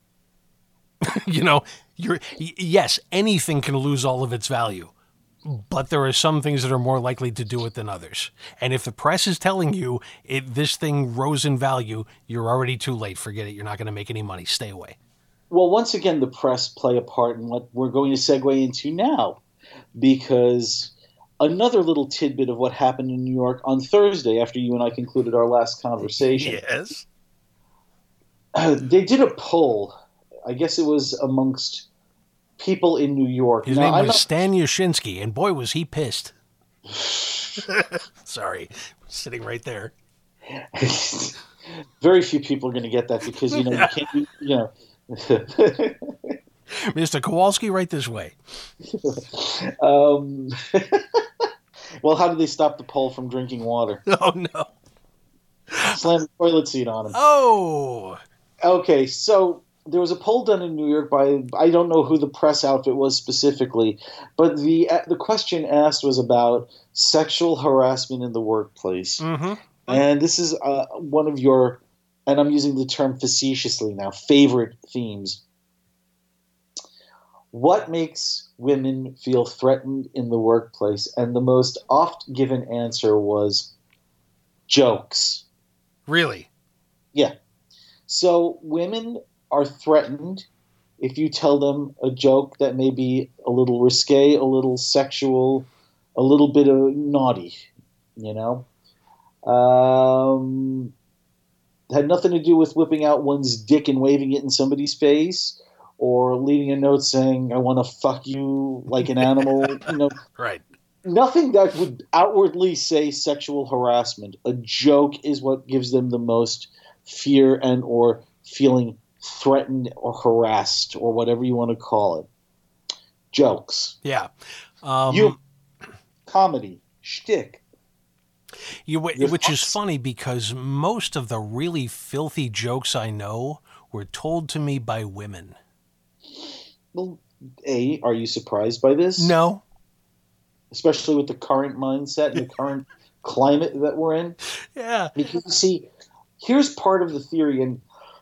You know, you're yes, anything can lose all of its value. But there are some things that are more likely to do it than others. And if the press is telling you it, this thing rose in value, you're already too late. Forget it. You're not going to make any money. Stay away. Well, once again, the press play a part in what we're going to segue into now, because another little tidbit of what happened in New York on Thursday after you and I concluded our last conversation. Yes. Uh, they did a poll. I guess it was amongst people in New York. His now, name was not... Stan Yashinsky, and boy, was he pissed. Sorry, sitting right there. Very few people are going to get that, because, you know, you can't, you know. Mister Kowalski, right this way. um, well, how did they stop the poll from drinking water? Oh, no. Slam the toilet seat on him. Oh. Okay, so there was a poll done in New York by, I don't know who the press outfit was specifically, but the the question asked was about sexual harassment in the workplace. Mm-hmm. And this is uh, one of your, and I'm using the term facetiously now, favorite themes. What makes women feel threatened in the workplace? And the most oft given answer was jokes. Really? Yeah. So women are threatened if you tell them a joke that may be a little risque, a little sexual, a little bit of naughty, you know. Um, had nothing to do with whipping out one's dick and waving it in somebody's face, or leaving a note saying, "I want to fuck you like an animal," you know. Right. Nothing that would outwardly say sexual harassment. A joke is what gives them the most fear and or feeling threatened or harassed, or whatever you want to call it. Jokes. Yeah. Um, you comedy, shtick. You, which is funny because most of the really filthy jokes I know were told to me by women. Well, A, are you surprised by this? No. Especially with the current mindset and the current climate that we're in? Yeah. Because, you see, here's part of the theory, and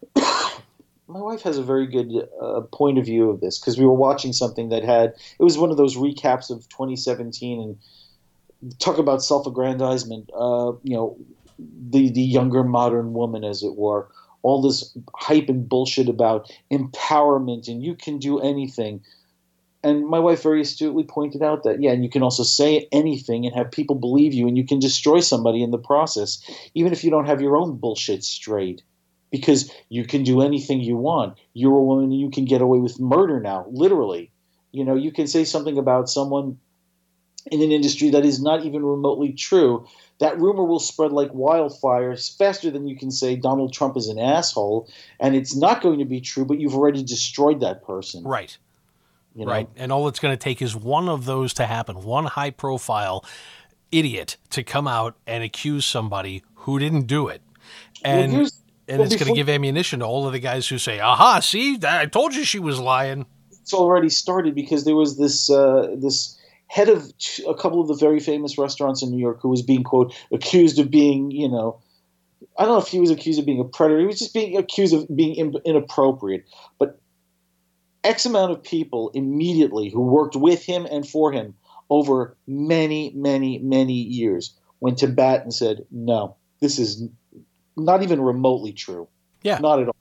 my wife has a very good uh, point of view of this, because we were watching something that had, it was one of those recaps of twenty seventeen, and talk about self-aggrandizement, uh, you know, the, the younger modern woman, as it were, all this hype and bullshit about empowerment and you can do anything. And my wife very astutely pointed out that, yeah, and you can also say anything and have people believe you, and you can destroy somebody in the process, even if you don't have your own bullshit straight, because you can do anything you want. You're a woman, you can get away with murder now, literally. You know, you can say something about someone in an industry that is not even remotely true. That rumor will spread like wildfire faster than you can say Donald Trump is an asshole, and it's not going to be true, but you've already destroyed that person. Right. You know? Right. And all it's going to take is one of those to happen, one high-profile idiot to come out and accuse somebody who didn't do it. And, well, and well, it's going to give ammunition to all of the guys who say, aha, see, I told you she was lying. It's already started because there was this uh, this head of a couple of the very famous restaurants in New York who was being, quote, accused of being, you know, I don't know if he was accused of being a predator. He was just being accused of being in, inappropriate. But X amount of people immediately who worked with him and for him over many, many, many years went to bat and said, no, this is not even remotely true. Yeah. Not at all.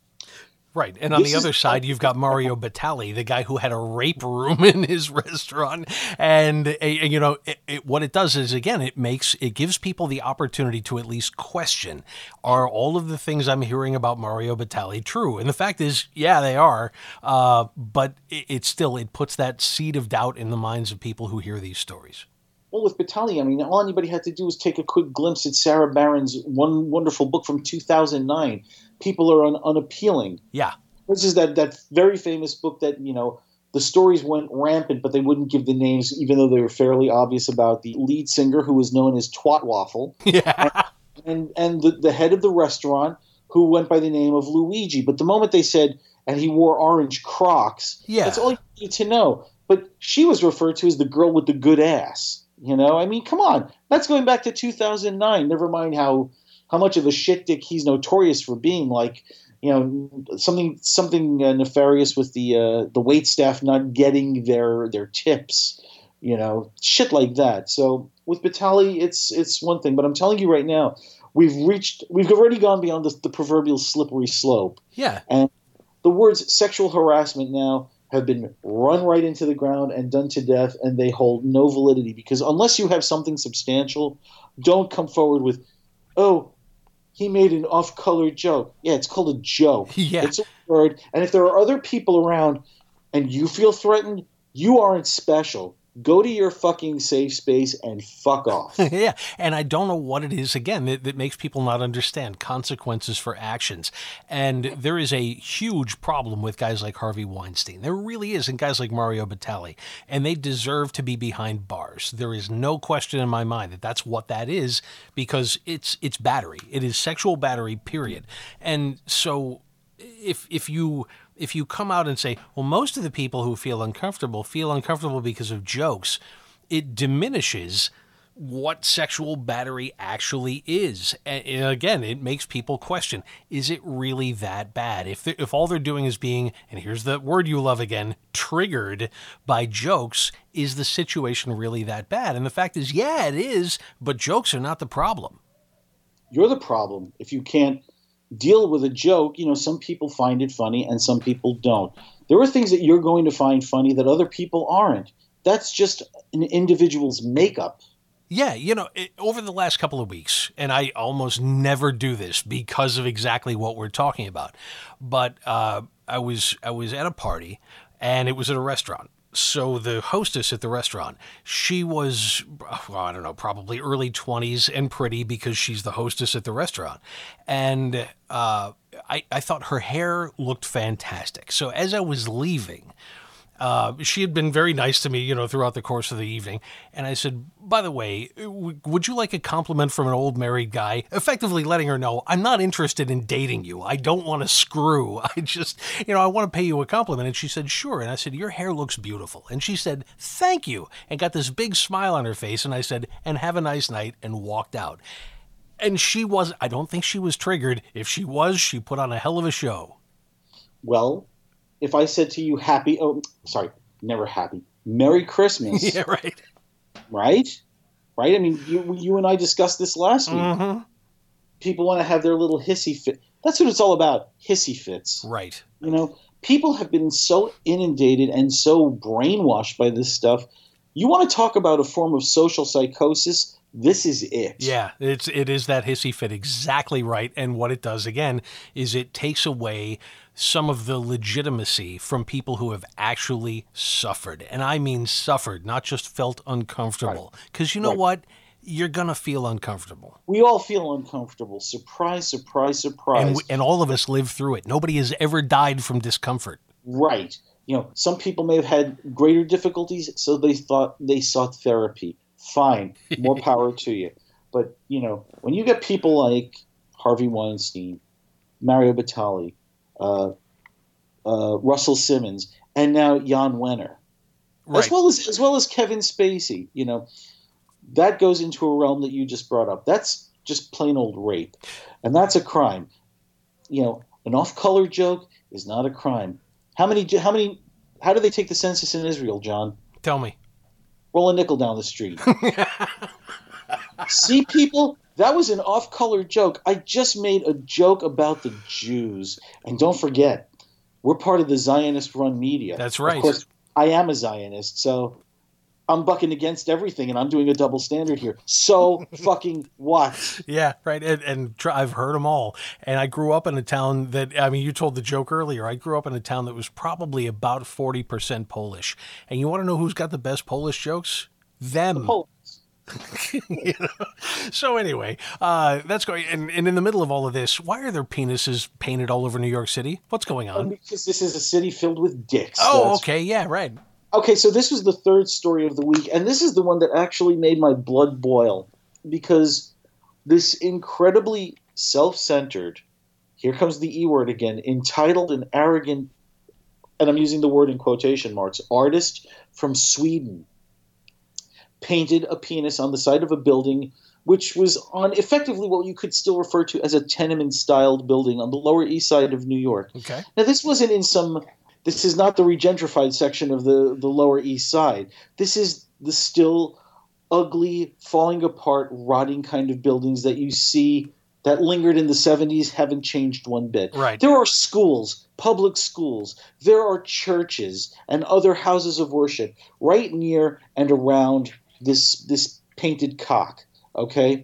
Right. And on This the other is- side, you've got Mario Batali, the guy who had a rape room in his restaurant. And, uh, you know, it, it, what it does is, again, it makes, it gives people the opportunity to at least question, are all of the things I'm hearing about Mario Batali true? And the fact is, yeah, they are. Uh, but it, it still, it puts that seed of doubt in the minds of people who hear these stories. Well, with Batali, I mean, all anybody had to do was take a quick glimpse at Sarah Barron's one wonderful book from two thousand nine. People are un- unappealing. Yeah. This is that, that very famous book that, you know, the stories went rampant, but they wouldn't give the names, even though they were fairly obvious, about the lead singer who was known as Twat Waffle. Yeah. And, and the, the head of the restaurant who went by the name of Luigi. But the moment they said, and he wore orange Crocs, Yeah. that's all you need to know. But she was referred to as the girl with the good ass. You know, I mean, come on. That's going back to two thousand nine. Never mind how how much of a shit dick he's notorious for being, like, you know, something something uh, nefarious with the uh, the wait staff not getting their their tips, you know, shit like that. So with Batali, it's it's one thing, but I'm telling you right now, we've reached we've already gone beyond the, the proverbial slippery slope. Yeah. And the words sexual harassment now have been run right into the ground and done to death, and they hold no validity, because unless you have something substantial, don't come forward with, oh, he made an off-color joke. Yeah, it's called a joke. Yeah. It's a word. And if there are other people around and you feel threatened, you aren't special. Go to your fucking safe space and fuck off. Yeah, and I don't know what it is, again, that, that makes people not understand consequences for actions. And there is a huge problem with guys like Harvey Weinstein. There really is, and guys like Mario Batali. And they deserve to be behind bars. There is no question in my mind that that's what that is, because it's it's battery. It is sexual battery, period. And so if if you... If you come out and say, well, most of the people who feel uncomfortable feel uncomfortable because of jokes, it diminishes what sexual battery actually is. And again, it makes people question, is it really that bad? If if all they're doing is being, and here's the word you love again, triggered by jokes, is the situation really that bad? And the fact is, yeah, it is, but jokes are not the problem. You're the problem if you can't deal with a joke. You know, some people find it funny and some people don't. There are things that you're going to find funny that other people aren't. That's just an individual's makeup. Yeah, you know, it, over the last couple of weeks, and I almost never do this because of exactly what we're talking about, but uh, I was I was at a party, and it was at a restaurant. So the hostess at the restaurant, she was, well, I don't know, probably early twenties and pretty, because she's the hostess at the restaurant. And uh, I, I thought her hair looked fantastic. So as I was leaving, Uh, she had been very nice to me, you know, throughout the course of the evening. And I said, by the way, w- would you like a compliment from an old married guy? Effectively letting her know, I'm not interested in dating you. I don't want to screw. I just, you know, I want to pay you a compliment. And she said, sure. And I said, your hair looks beautiful. And she said, thank you. And got this big smile on her face. And I said, and have a nice night, and walked out. And she was, I don't think she was triggered. If she was, she put on a hell of a show. Well, if I said to you, happy, oh, sorry, never happy, Merry Christmas. Yeah, right. Right? Right? I mean, you, you and I discussed this last week. Mm-hmm. People want to have their little hissy fit. That's what it's all about, hissy fits. Right. You know, people have been so inundated and so brainwashed by this stuff. You want to talk about a form of social psychosis? This is it. Yeah, it's it is that hissy fit, exactly right. And what it does, again, is it takes away some of the legitimacy from people who have actually suffered. And I mean suffered, not just felt uncomfortable. Because you know Right. what? You're going to feel uncomfortable. We all feel uncomfortable. Surprise, surprise, surprise. And, we, and all of us live through it. Nobody has ever died from discomfort. Right. You know, some people may have had greater difficulties, so they thought they sought therapy. Fine. More power to you. But, you know, when you get people like Harvey Weinstein, Mario Batali, uh, uh, Russell Simmons, and now Jan Wenner, Right. as well as as well as Kevin Spacey, you know, that goes into a realm that you just brought up. That's just plain old rape, and that's a crime. You know, an off-color joke is not a crime. How many? How many? How do they take the census in Israel, John? Tell me. Roll a nickel down the street. See, people, that was an off-color joke. I just made a joke about the Jews, and don't forget, we're part of the Zionist-run media. That's right. Of course, I am a Zionist, so I'm bucking against everything, and I'm doing a double standard here. So fucking what? Yeah, right. And, and tr- I've heard them all. And I grew up in a town that, I mean, you told the joke earlier. I grew up in a town that was probably about forty percent Polish. And you want to know who's got the best Polish jokes? Them. Poles. You know? So anyway, uh, that's going. And, and in the middle of all of this, why are their penises painted all over New York City? What's going on? Because this is a city filled with dicks. Oh, That's okay. Yeah, right. Okay, so this was the third story of the week, and this is the one that actually made my blood boil, because this incredibly self-centered, here comes the E word again, entitled and arrogant, and I'm using the word in quotation marks, artist from Sweden, painted a penis on the side of a building which was on effectively what you could still refer to as a tenement-styled building on the Lower East Side of New York. Okay. Now, this wasn't in some... This is not the regentrified section of the, the Lower East Side. This is the still ugly, falling apart, rotting kind of buildings that you see that lingered in the seventies, haven't changed one bit. Right. There are schools, public schools. There are churches and other houses of worship right near and around this this painted cock, okay?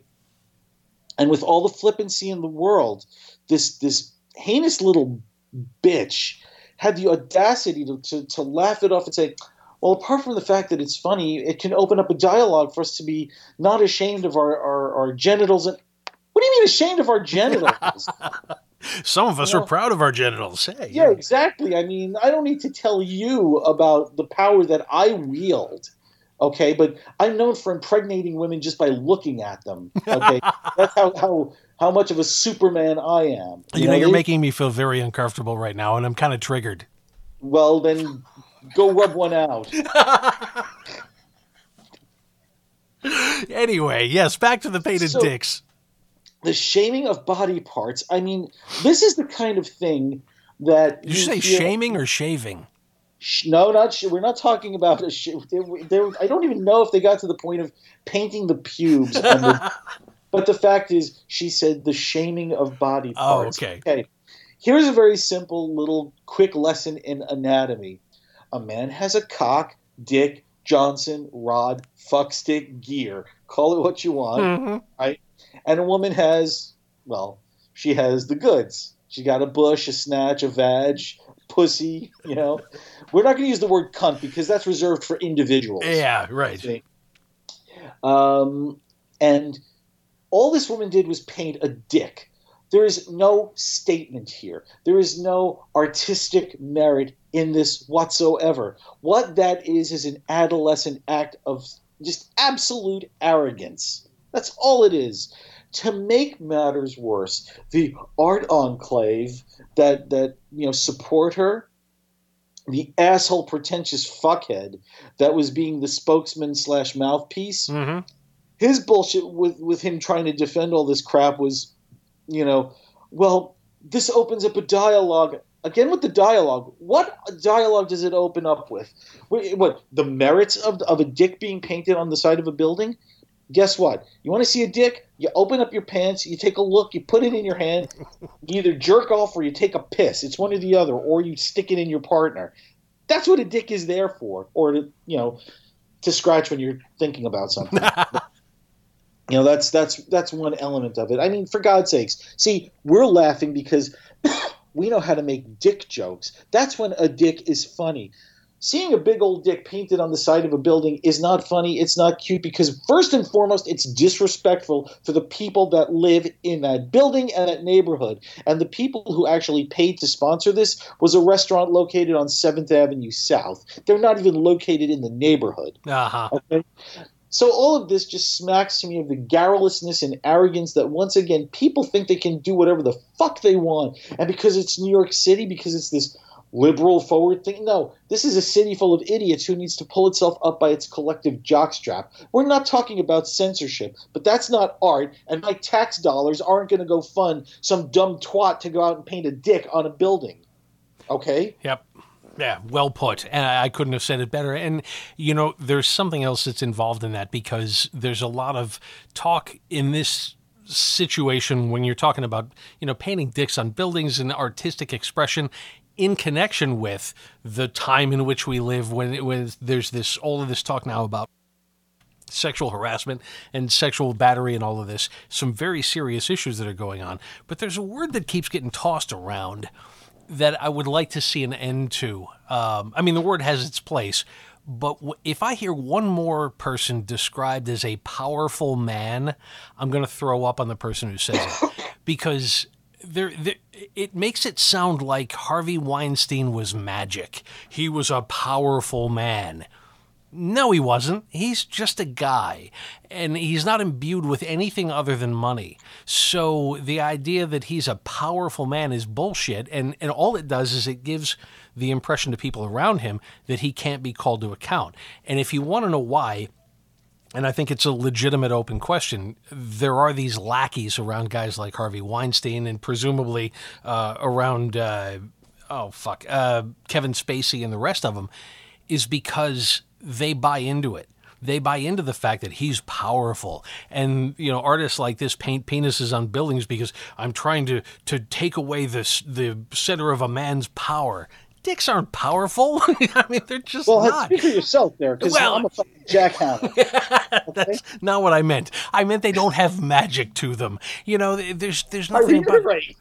And with all the flippancy in the world, this this heinous little bitch had the audacity to, to, to laugh it off and say, well, apart from the fact that it's funny, it can open up a dialogue for us to be not ashamed of our, our, our genitals. And what do you mean ashamed of our genitals? Some of us You are know, proud of our genitals. Hey, yeah, exactly. I mean, I don't need to tell you about the power that I wield, okay? But I'm known for impregnating women just by looking at them, okay? That's how, how how much of a Superman I am. You, you know, know, you're they, making me feel very uncomfortable right now, and I'm kind of triggered. Well, then go rub one out. Anyway, yes, back to the painted So, dicks. The shaming of body parts. I mean, this is the kind of thing that Did you, you say feel, shaming or shaving? Sh- no, not sh- we're not talking about a sh- they, they, I don't even know if they got to the point of painting the pubes. On the, but the fact is, she said the shaming of body parts. Oh, okay. Okay. Here's a very simple little quick lesson in anatomy. A man has a cock, dick, Johnson, rod, fuckstick, gear. Call it what you want, Mm-hmm. right? And a woman has, well, she has the goods. She got a bush, a snatch, a vag, pussy, you know. We're not going to use the word cunt because that's reserved for individuals. Yeah, right. See? Um, and all this woman did was paint a dick. There is no statement here. There is no artistic merit in this whatsoever. What that is is an adolescent act of just absolute arrogance. That's all it is. To make matters worse, the art enclave that that you know support her, the asshole pretentious fuckhead that was being the spokesman slash mouthpiece, Mm-hmm. his bullshit with with him trying to defend all this crap was, you know, well, this opens up a dialogue. Again with the dialogue. What dialogue does it open up with? What, what the merits of of a dick being painted on the side of a building? Guess what? You want to see a dick? You open up your pants, you take a look, you put it in your hand, you either jerk off or you take a piss. It's one or the other, or you stick it in your partner. That's what a dick is there for, or to, you know, to scratch when you're thinking about something. You know, that's that's that's one element of it. I mean, for God's sakes. See, we're laughing because we know how to make dick jokes. That's when a dick is funny. Seeing a big old dick painted on the side of a building is not funny. It's not cute because, first and foremost, it's disrespectful to the people that live in that building and that neighborhood. And the people who actually paid to sponsor this was a restaurant located on seventh Avenue South. They're not even located in the neighborhood. Uh-huh. Okay? So all of this just smacks to me of the garrulousness and arrogance that, once again, people think they can do whatever the fuck they want. And because it's New York City, because it's this liberal forward thing. No, this is a city full of idiots who needs to pull itself up by its collective jockstrap. We're not talking about censorship, but that's not art, and my tax dollars aren't going to go fund some dumb twat to go out and paint a dick on a building. Okay? Yep. Yeah, well put. And I couldn't have said it better. And, you know, there's something else that's involved in that, because there's a lot of talk in this situation when you're talking about, you know, painting dicks on buildings and artistic expression in connection with the time in which we live, when, it, when there's this all of this talk now about sexual harassment and sexual battery and all of this, some very serious issues that are going on. But there's a word that keeps getting tossed around that I would like to see an end to. Um, I mean, the word has its place, but w- if I hear one more person described as a powerful man, I'm going to throw up on the person who says it, because There, there, it makes it sound like Harvey Weinstein was magic. He was a powerful man. No, he wasn't. He's just a guy, and he's not imbued with anything other than money. So the idea that he's a powerful man is bullshit, and, and all it does is it gives the impression to people around him that he can't be called to account. And if you want to know why, and I think it's a legitimate open question, there are these lackeys around guys like Harvey Weinstein and presumably uh, around, uh, oh, fuck, uh, Kevin Spacey and the rest of them, is because they buy into it. They buy into the fact that he's powerful. And, you know, artists like this paint penises on buildings because I'm trying to, to take away this, the center of a man's power. Dicks aren't powerful. I mean, they're just well, not. Well, speak for yourself there, because well, I'm a fucking jackhammer. Okay? That's not what I meant. I meant they don't have magic to them. You know, there's there's nothing about... Right.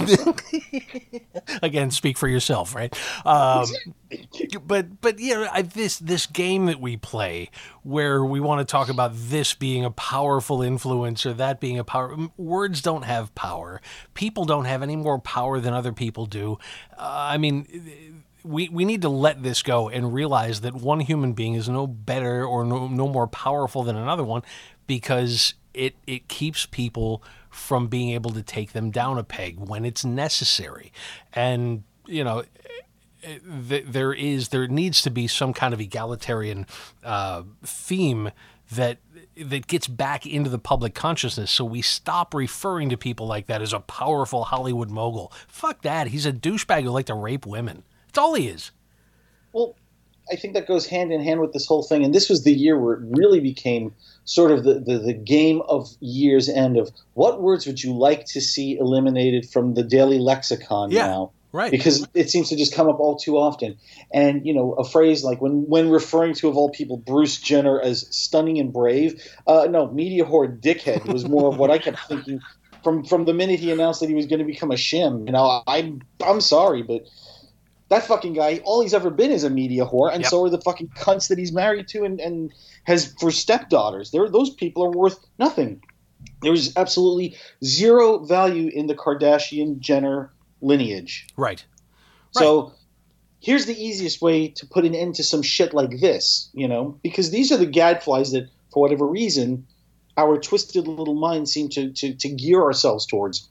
Again, speak for yourself, right? Um, but but you know, I, this this game that we play, where we want to talk about this being a powerful influence or that being a power, words don't have power. People don't have any more power than other people do. Uh, I mean, we we need to let this go and realize that one human being is no better or no no more powerful than another one, because it it keeps people from being able to take them down a peg when it's necessary. And, you know, th- there is, there needs to be some kind of egalitarian uh, theme that that gets back into the public consciousness, so we stop referring to people like that as a powerful Hollywood mogul. Fuck that. He's a douchebag who like to rape women. That's all he is. Well, I think that goes hand in hand with this whole thing. And this was the year where it really became sort of the, the, the game of year's end of what words would you like to see eliminated from the daily lexicon yeah, now? Right. Because it seems to just come up all too often. And, you know, a phrase like when, when referring to, of all people, Bruce Jenner as stunning and brave, uh, no, media whore dickhead was more of what I kept thinking from, from the minute he announced that he was going to become a shim. You know, I'm, I'm sorry, but that fucking guy, all he's ever been is a media whore, and yep. so are the fucking cunts that he's married to and, and has for stepdaughters. They're, those people are worth nothing. There was absolutely zero value in the Kardashian-Jenner lineage. Right. So here's the easiest way to put an end to some shit like this, you know, because these are the gadflies that, for whatever reason, our twisted little minds seem to, to, to gear ourselves towards.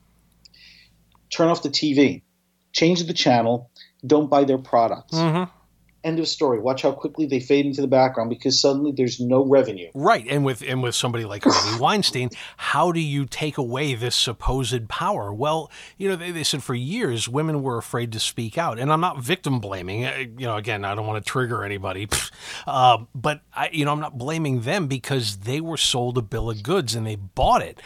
Turn off the T V. Change the channel. Don't buy their products. Mm-hmm. End of story. Watch how quickly they fade into the background because suddenly there's no revenue. Right. And with and with somebody like Harvey Weinstein, how do you take away this supposed power? Well, you know, they, they said for years women were afraid to speak out. And I'm not victim blaming. You know, again, I don't want to trigger anybody. Uh, but, I, you know, I'm not blaming them because they were sold a bill of goods and they bought it.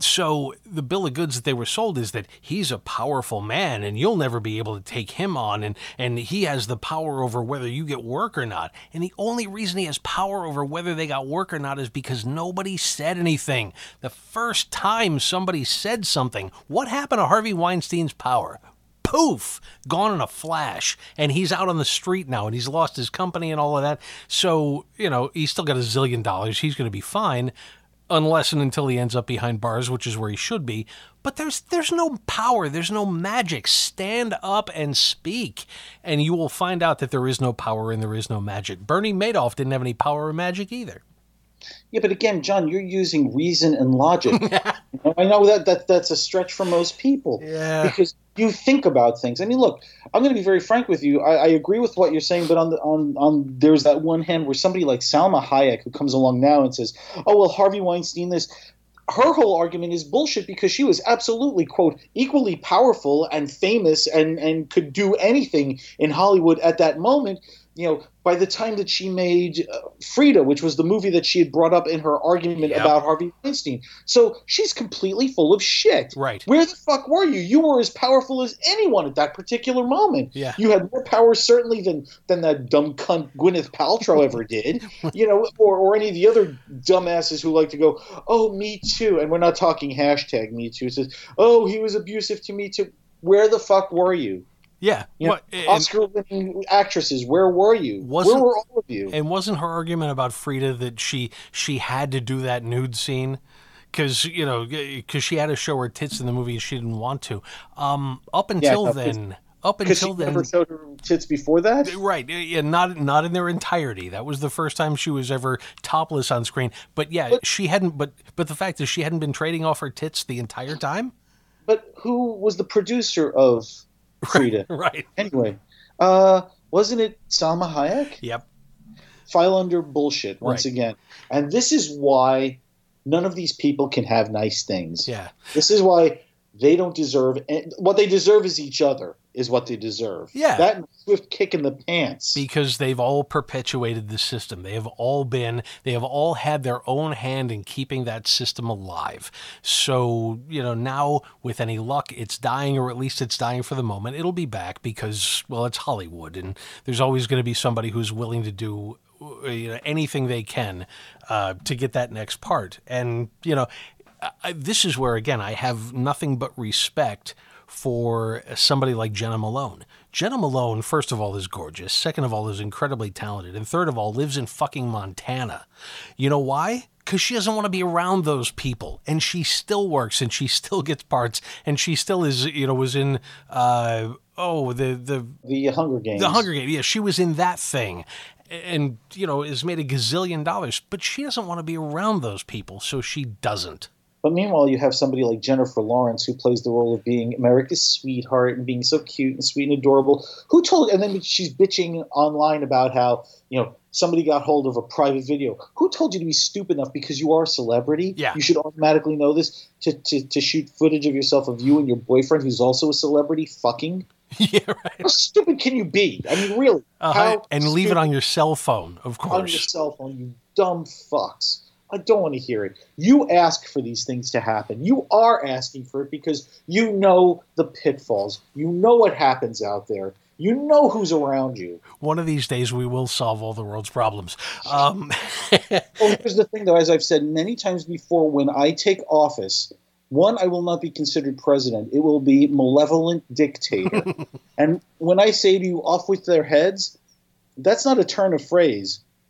So the bill of goods that they were sold is that he's a powerful man and you'll never be able to take him on. And, and he has the power over whether you get work or not. And the only reason he has power over whether they got work or not is because nobody said anything. The first time somebody said something, what happened to Harvey Weinstein's power? Poof, gone in a flash. And he's out on the street now and he's lost his company and all of that. So, you know, he's still got a zillion dollars. He's going to be fine. Unless and until he ends up behind bars, which is where he should be. But there's there's no power. There's no magic. Stand up and speak. And you will find out that there is no power and there is no magic. Bernie Madoff didn't have any power or magic either. Yeah, but again, John, you're using reason and logic. You know, I know that, that that's a stretch for most people. Yeah. Because you think about things. I mean, look, I'm going to be very frank with you. I, I agree with what you're saying, but on the on on there's that one hand where somebody like Salma Hayek who comes along now and says, "Oh well, Harvey Weinstein this." Her whole argument is bullshit because she was absolutely, quote, equally powerful and famous and, and could do anything in Hollywood at that moment. You know, by the time that she made uh, Frida, which was the movie that she had brought up in her argument Yep. about Harvey Weinstein. So she's completely full of shit. Right. Where the fuck were you? You were as powerful as anyone at that particular moment. Yeah. You had more power certainly than than that dumb cunt Gwyneth Paltrow ever did. You know, or, or any of the other dumbasses who like to go, oh, me too. And we're not talking hashtag me too. It says, oh, he was abusive to me too. Where the fuck were you? Yeah. You know, Well, and- Oscar-winning actresses, where were you? Wasn't- Where were all of you? And wasn't her argument about Frida that she she had to do that nude scene? Because, you know, because she had to show her tits in the movie and she didn't want to. Um, up until no, then, up Because until she then, never showed her tits before that? right? Yeah, not not in their entirety. That was the first time she was ever topless on screen. But yeah, But- she hadn't. But but the fact is, she hadn't been trading off her tits the entire time. But who was the producer of Frida? Right. Anyway, uh, wasn't it Salma Hayek? Yep. File under bullshit once Right. again. And this is why none of these people can have nice things. Yeah. This is why they don't deserve – what they deserve is each other is what they deserve. Yeah. That and a swift kick in the pants. Because they've all perpetuated the system. They have all been, they have all had their own hand in keeping that system alive. So, you know, now with any luck, it's dying, or at least it's dying for the moment. It'll be back because, well, it's Hollywood, and there's always going to be somebody who's willing to do you know, anything they can uh, to get that next part. And, you know, I, this is where, again, I have nothing but respect for somebody like Jenna Malone. Jenna Malone, first of all, is gorgeous. Second of all, is incredibly talented. And third of all, lives in fucking Montana. You know why? Because she doesn't want to be around those people. And she still works and she still gets parts. And she still is, you know, was in, uh, oh, the, the, the Hunger Games. the Hunger Games. Yeah, she was in that thing. And, you know, has made a gazillion dollars. But she doesn't want to be around those people, so she doesn't. But meanwhile, you have somebody like Jennifer Lawrence who plays the role of being America's sweetheart and being so cute and sweet and adorable. Who told? And then she's bitching online about how, you know, somebody got hold of a private video. Who told you to be stupid enough because you are a celebrity? Yeah. You should automatically know this to, to, to shoot footage of yourself of you and your boyfriend who's also a celebrity fucking? Yeah, right. How stupid can you be? I mean, really. Uh, how and leave it stupid- on your cell phone, of on your course. cell phone, you dumb fucks. I don't want to hear it. You ask for these things to happen. You are asking for it because you know the pitfalls. You know what happens out there. You know who's around you. One of these days, we will solve all the world's problems. Um, Well, here's the thing, though. As I've said many times before, when I take office, one, I will not be considered president. It will be malevolent dictator. And when I say to you, off with their heads, that's not a turn of phrase.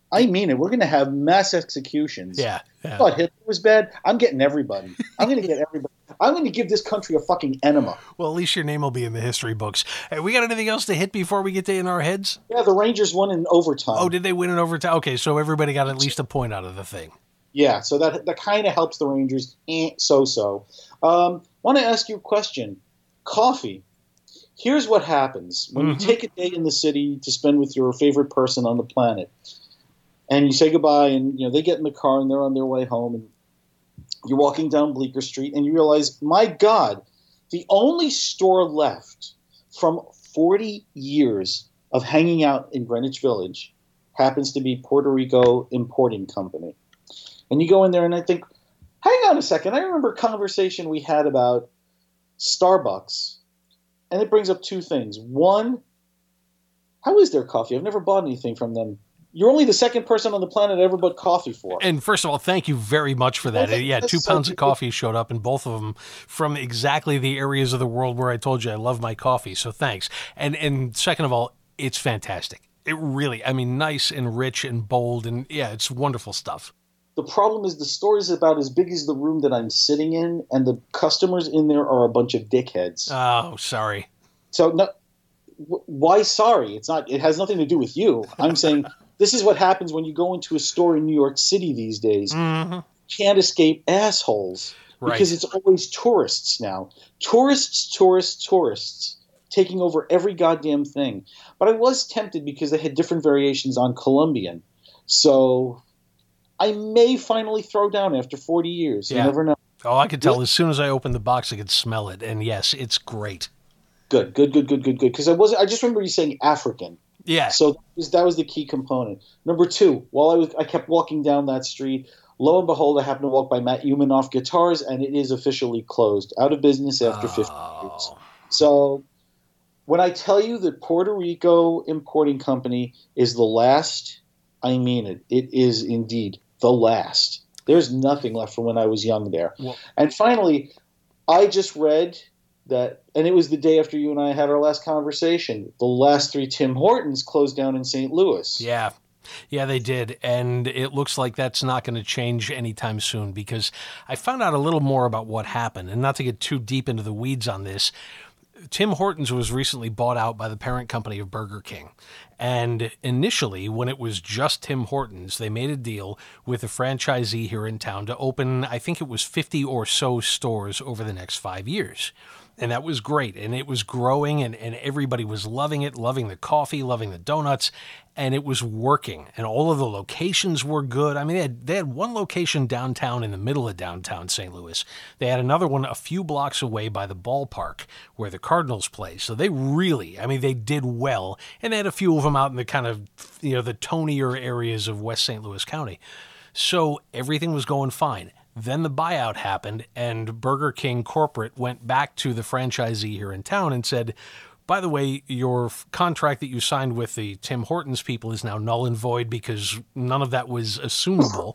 I mean it. We're going to have mass executions. Yeah. yeah. I thought Hitler was bad. I'm getting everybody. I'm going to get everybody. I'm going to give this country a fucking enema. Well, at least your name will be in the history books. Hey, we got anything else to hit before we get to In Our Heads? Yeah, the Rangers won in overtime. Oh, did they win in overtime? Okay, so everybody got at least a point out of the thing. Yeah, so that that kind of helps the Rangers. Eh, so-so. Um, want to ask you a question. Coffee. Here's what happens. When mm-hmm. you take a day in the city to spend with your favorite person on the planet, and you say goodbye, and you know they get in the car and they're on their way home, and you're walking down Bleecker Street, and you realize, my God, the only store left from forty years of hanging out in Greenwich Village happens to be Puerto Rico Importing Company. And you go in there, and I think, hang on a second. I remember a conversation we had about Starbucks, and it brings up two things. One, how is their coffee? I've never bought anything from them. You're only the second person on the planet I ever bought coffee for. And first of all, thank you very much for that. Well, yeah, two pounds so of coffee showed up, and both of them from exactly the areas of the world where I told you I love my coffee. So thanks. And and second of all, it's fantastic. It really, I mean, nice and rich and bold, and yeah, it's wonderful stuff. The problem is the store is about as big as the room that I'm sitting in, and the customers in there are a bunch of dickheads. Oh, sorry. So no, why sorry? It's not. It has nothing to do with you. I'm saying this is what happens when you go into a store in New York City these days. Mm-hmm. You can't escape assholes right. because it's always tourists now. Tourists, tourists, tourists taking over every goddamn thing. But I was tempted because they had different variations on Colombian. So I may finally throw down after forty years. Yeah. You never know. Oh, I could tell yeah. as soon as I opened the box, I could smell it. And yes, it's great. Good, good, good, good, good, good. Because I was I just remember you saying African. Yeah. So that was, that was the key component. Number two, while I was I kept walking down that street, lo and behold, I happened to walk by Matt Umanoff Guitars, and it is officially closed, out of business after oh. fifty years. So when I tell you that Puerto Rico Importing Company is the last, I mean it. It is indeed the last. There's nothing left from when I was young there. Well, and finally, I just read that, and it was the day after you and I had our last conversation, the last three Tim Hortons closed down in Saint Louis. Yeah. Yeah, they did. And it looks like that's not going to change anytime soon, because I found out a little more about what happened. And not to get too deep into the weeds on this, Tim Hortons was recently bought out by the parent company of Burger King. And initially, when it was just Tim Hortons, they made a deal with a franchisee here in town to open, I think it was fifty or so stores over the next five years. And that was great. And it was growing, and, and everybody was loving it, loving the coffee, loving the donuts. And it was working. And all of the locations were good. I mean, they had, they had one location downtown in the middle of downtown Saint Louis. They had another one a few blocks away by the ballpark where the Cardinals play. So they really, I mean, they did well. And they had a few of them out in the kind of, you know, the tonier areas of West Saint Louis County. So everything was going fine. Then the buyout happened, and Burger King corporate went back to the franchisee here in town and said, by the way, your f- contract that you signed with the Tim Hortons people is now null and void because none of that was assumable.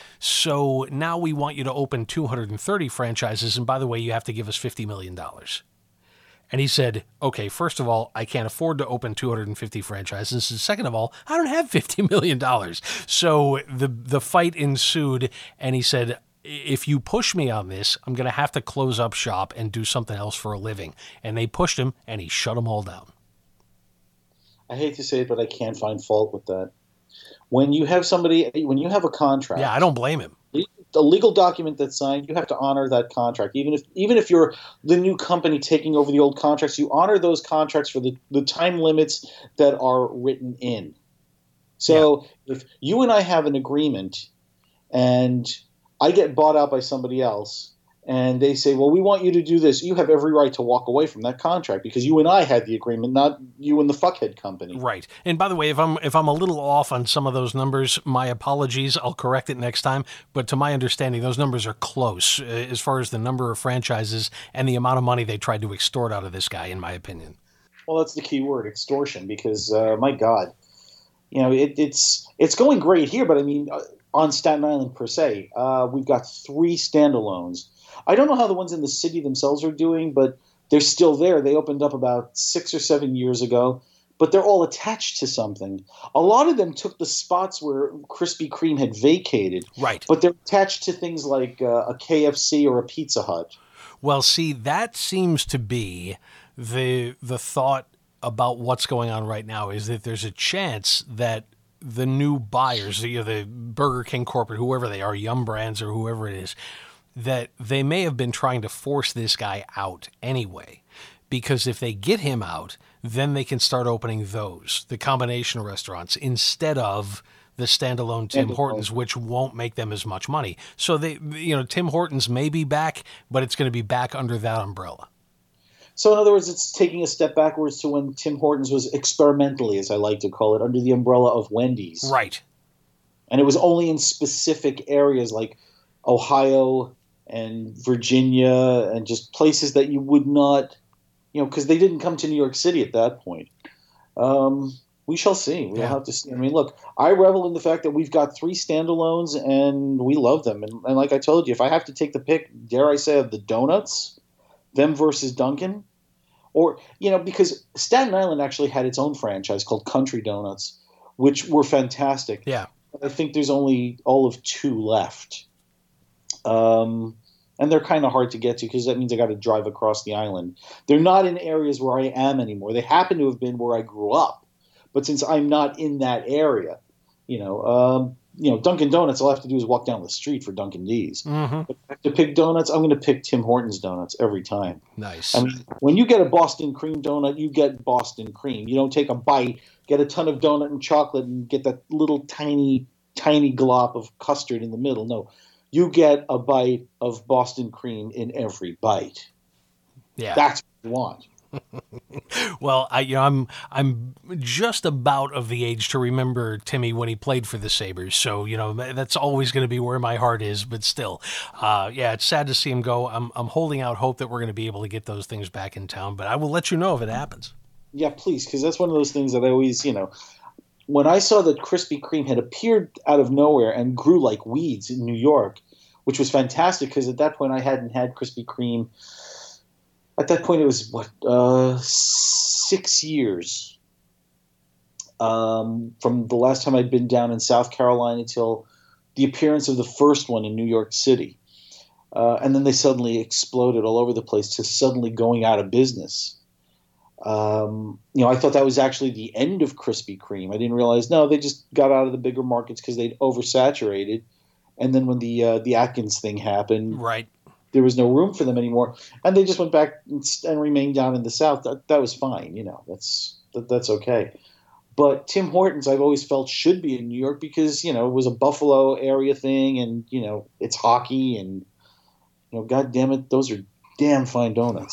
So now we want you to open two hundred thirty franchises, and by the way, you have to give us fifty million dollars. And he said, okay, first of all, I can't afford to open two hundred fifty franchises. And second of all, I don't have fifty million dollars. So the the fight ensued, and he said, if you push me on this, I'm going to have to close up shop and do something else for a living. And they pushed him, and he shut them all down. I hate to say it, but I can't find fault with that. When you have somebody, when you have a contract. Yeah, I don't blame him. A legal document that's signed, you have to honor that contract. Even if even if you're the new company taking over the old contracts, you honor those contracts for the, the time limits that are written in. So yeah. If you and I have an agreement and I get bought out by somebody else and they say, well, we want you to do this, you have every right to walk away from that contract because you and I had the agreement, not you and the fuckhead company. Right. And by the way, if I'm if I'm a little off on some of those numbers, my apologies. I'll correct it next time. But to my understanding, those numbers are close uh, as far as the number of franchises and the amount of money they tried to extort out of this guy, in my opinion. Well, that's the key word, extortion, because, uh, my God, you know, it, it's it's going great here, but I mean, uh, on Staten Island per se, uh, we've got three standalones. I don't know how the ones in the city themselves are doing, but they're still there. They opened up about six or seven years ago. but they're all attached to something. A lot of them took the spots where Krispy Kreme had vacated, right? But they're attached to things like uh, a K F C or a Pizza Hut. Well, see, that seems to be the the thought about what's going on right now, is that there's a chance that the new buyers, you know, the Burger King corporate, whoever they are, Yum Brands or whoever it is, that they may have been trying to force this guy out anyway. Because if they get him out, then they can start opening those, the combination restaurants, instead of the standalone Tim Hortons, which won't make them as much money. So they, you know, Tim Hortons may be back, but it's going to be back under that umbrella. So in other words, it's taking a step backwards to when Tim Hortons was experimentally, as I like to call it, under the umbrella of Wendy's. Right. And it was only in specific areas like Ohio and Virginia and just places that you would not, you know, because they didn't come to New York City at that point. Um, we shall see. We'll yeah. have to see. I mean, look, I revel in the fact that we've got three standalones and we love them. And, and like I told you, if I have to take the pick, dare I say, of the donuts, them versus Dunkin', or, you know, because Staten Island actually had its own franchise called Country Donuts, which were fantastic. Yeah. I think there's only all of two left. Um, and they're kind of hard to get to because that means I got to drive across the island. They're not in areas where I am anymore. They happen to have been where I grew up. But since I'm not in that area, you know, um, you know, Dunkin' Donuts, all I have to do is walk down the street for Dunkin' D's. Mm-hmm. If I have to pick donuts, I'm going to pick Tim Hortons donuts every time. Nice. I mean, when you get a Boston cream donut, you get Boston cream. You don't take a bite, get a ton of donut and chocolate, and get that little tiny, tiny glop of custard in the middle. No, you get a bite of Boston cream in every bite. Yeah. That's what you want. Well, I, you know, I'm I'm just about of the age to remember Timmy when he played for the Sabres. So, you know, that's always going to be where my heart is. But still, uh, yeah, it's sad to see him go. I'm I'm holding out hope that we're going to be able to get those things back in town. But I will let you know if it happens. Yeah, please, because that's one of those things that I always, you know, when I saw that Krispy Kreme had appeared out of nowhere and grew like weeds in New York, which was fantastic because at that point I hadn't had Krispy Kreme. At that point, it was, what, uh, six years um, from the last time I'd been down in South Carolina till the appearance of the first one in New York City. Uh, and then they suddenly exploded all over the place to suddenly going out of business. Um, you know, I thought that was actually the end of Krispy Kreme. I didn't realize, no, they just got out of the bigger markets because they'd oversaturated. And then when the uh, the Atkins thing happened, right. there was no room for them anymore, and they just went back and, and remained down in the South. That, that was fine, you know. That's that, that's okay. But Tim Hortons, I've always felt should be in New York because you know it was a Buffalo area thing, and you know it's hockey, and you know, God damn it, those are damn fine donuts.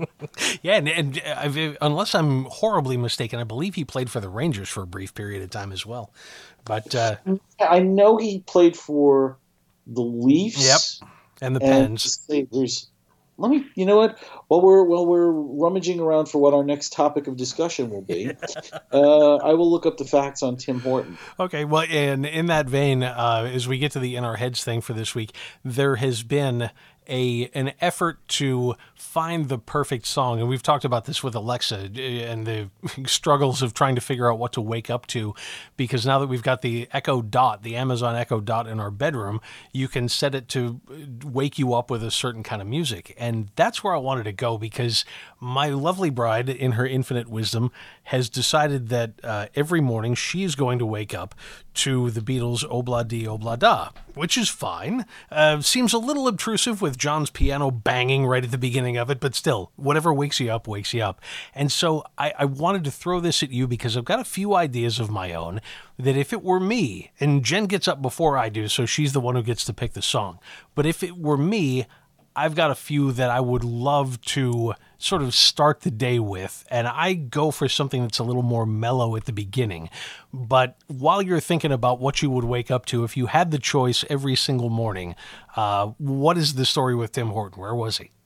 Yeah, and, and I've, unless I'm horribly mistaken, I believe he played for the Rangers for a brief period of time as well. But uh, I know he played for the Leafs. Yep. And the Pens. And there's, let me, you know what? While we're while we're rummaging around for what our next topic of discussion will be, uh, I will look up the facts on Tim Horton. Okay, well, and in that vein, uh, as we get to the In Our Heads thing for this week, there has been a an effort to find the perfect song, and we've talked about this with Alexa and the struggles of trying to figure out what to wake up to, because now that we've got the Echo Dot, the Amazon Echo Dot in our bedroom, you can set it to wake you up with a certain kind of music, and that's where I wanted to go, because my lovely bride, in her infinite wisdom, has decided that uh, every morning she is going to wake up to the Beatles' Obla Di Obla Da, which is fine. Uh, seems a little obtrusive with John's piano banging right at the beginning of it, but still, whatever wakes you up, wakes you up. And so I, I wanted to throw this at you because I've got a few ideas of my own that if it were me, and Jen gets up before I do, so she's the one who gets to pick the song, but if it were me, I've got a few that I would love to sort of start the day with, and I go for something that's a little more mellow at the beginning. But while you're thinking about what you would wake up to, if you had the choice every single morning, uh, what is the story with Tim Horton? Where was he?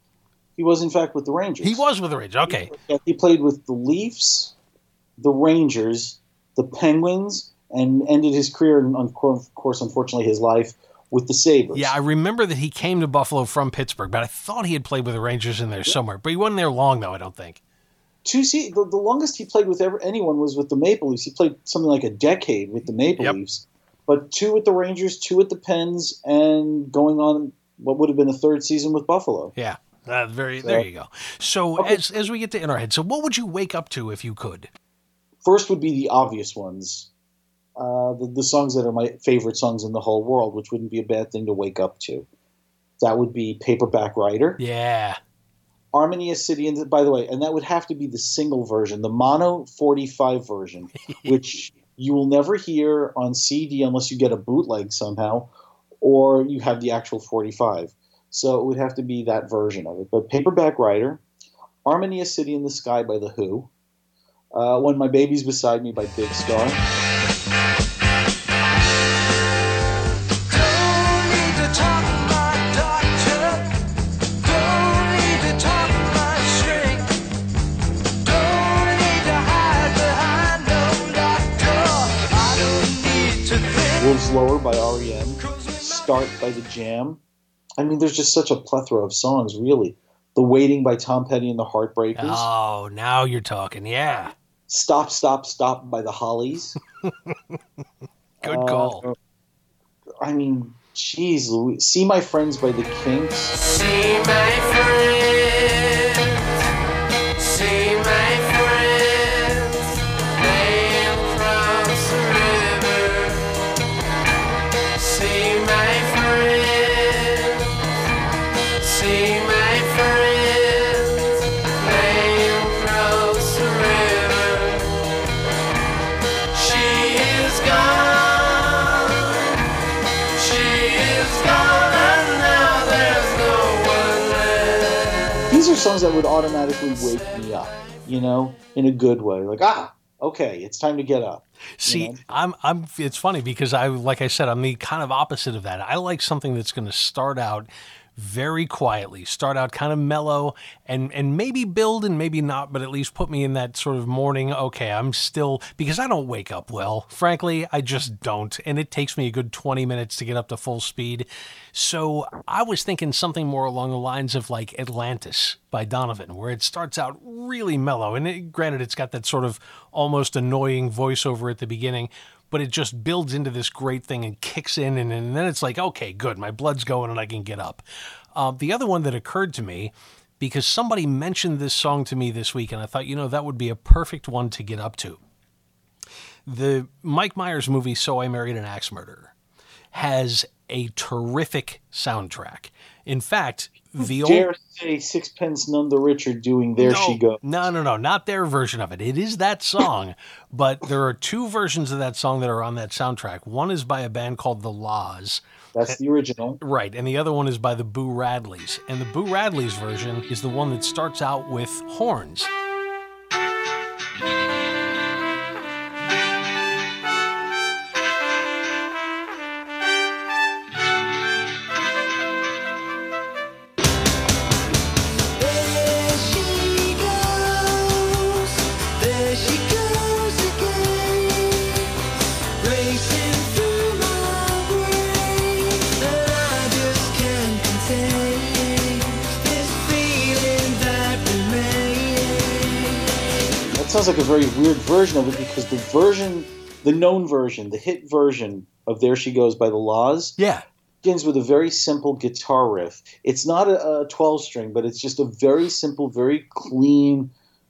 He was, in fact, with the Rangers. He was with the Rangers, okay. He played with the Leafs, the Rangers, the Penguins, and ended his career, and of course, unfortunately, his life, with the Sabres. Yeah, I remember that he came to Buffalo from Pittsburgh, but I thought he had played with the Rangers in there somewhere. But he wasn't there long, though, I don't think. two se- the, the longest he played with ever, anyone was with the Maple Leafs. He played something like a decade with the Maple Yep. Leafs, but two with the Rangers, two with the Pens, and going on what would have been a third season with Buffalo. Yeah. Uh, very. So- there you go. So Okay. as as we get to in our head, so what would you wake up to if you could? First would be the obvious ones, uh, the, the songs that are my favorite songs in the whole world, which wouldn't be a bad thing to wake up to. That would be Paperback Writer, Yeah. Armenia City, and by the way, and that would have to be the single version, the mono forty-five version, which you will never hear on C D unless you get a bootleg somehow, or you have the actual forty-five. So it would have to be that version of it. But Paperback Writer, Armenia City in the Sky by The Who, uh, When My Baby's Beside Me by Big Star. Don't need to talk to my doctor. Don't need to talk to my shrink. Don't need to hide behind no doctor. I don't need to think. Wolves Lower by R E M, Start by The Jam. I mean, there's just such a plethora of songs, really. The Waiting by Tom Petty and the Heartbreakers. Oh, now you're talking. Yeah. Stop, Stop, Stop by the Hollies. Good Uh, call. I mean, geez, Louis. See My Friends by the Kinks. See my friends. See my friends. Laying across the river. See my friends. See my friends. Laying across the river. She is gone. She is gone, and now there's no one left. These are songs that would automatically wake me up, you know, in a good way. Like, ah, okay, it's time to get up. See, know? I'm I'm it's funny because I like I said, I'm the kind of opposite of that. I like something that's going to start out very quietly, start out kind of mellow and and maybe build and maybe not, but at least put me in that sort of morning, okay, I'm still, because I don't wake up well. Frankly, I just don't. And it takes me a good twenty minutes to get up to full speed. So I was thinking something more along the lines of like Atlantis by Donovan, where it starts out really mellow. And it, granted, it's got that sort of almost annoying voiceover at the beginning, but it just builds into this great thing and kicks in, and, and then it's like, okay, good, my blood's going and I can get up. Uh, the other one that occurred to me, because somebody mentioned this song to me this week, and I thought, you know, that would be a perfect one to get up to. The Mike Myers movie, So I Married an Axe Murderer, has a terrific soundtrack. In fact, the old... Dare say Sixpence None the Richer doing There no, She Goes. No, no, no, not their version of it. It is that song, but there are two versions of that song that are on that soundtrack. One is by a band called The Laws. That's the original. Right, and the other one is by the Boo Radleys. And the Boo Radleys version is the one that starts out with horns. There she goes, there she goes again, racing through my brain, and I just can't contain this feeling that remains. That sounds like a very weird version of it because the version, the known version, the hit version of There She Goes by The Laws Yeah, begins with a very simple guitar riff. It's not a, a twelve string, but it's just a very simple, very clean,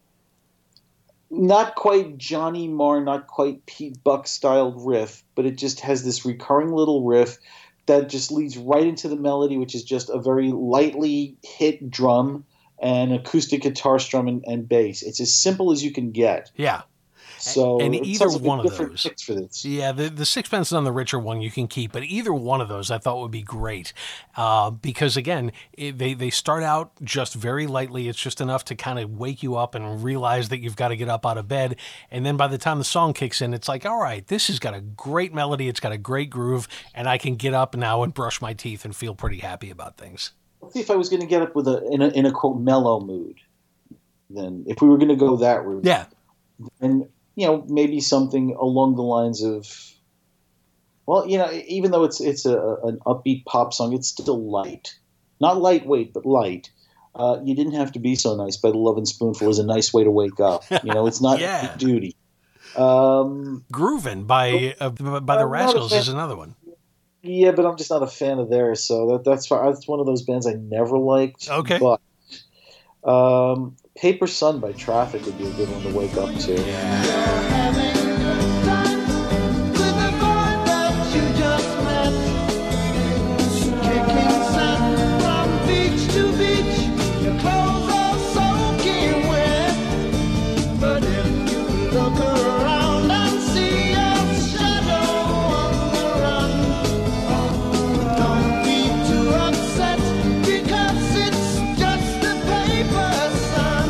not quite Johnny Marr, not quite Pete Buck styled riff, but it just has this recurring little riff that just leads right into the melody, which is just a very lightly hit drum and acoustic guitar strum and, and bass. It's as simple as you can get. yeah. So And it either sounds like a one of different those. mix for this. Yeah, the, the Sixpence None the Richer one you can keep, but either one of those I thought would be great. Uh, because, again, it, they, they start out just very lightly. It's just enough to kind of wake you up and realize that you've got to get up out of bed. And then by the time the song kicks in, it's like, all right, this has got a great melody. It's got a great groove, and I can get up now and brush my teeth and feel pretty happy about things. Let's see if I was going to get up with a in a in a quote mellow mood. Then, if we were going to go that route, Yeah. and you know maybe something along the lines of, well, you know, even though it's it's a an upbeat pop song, it's still light, not lightweight, but light. Uh, you didn't have to be so nice. By the Lovin' Spoonful is a nice way to wake up. You know, it's not Yeah. duty. Um, Groovin' by uh, by the I'm not a Rascals fan- is another one. yeah, but I'm just not a fan of theirs. So that, that's why- that's one of those bands I never liked. Okay. But um, Paper Sun by Traffic would be a good one to wake up to. Having a good time with the boy that you just met. Kicking sand from beach to beach, your clothes are soaking wet. But if you look around and see a shadow on the run, don't be too upset because it's just a paper sun.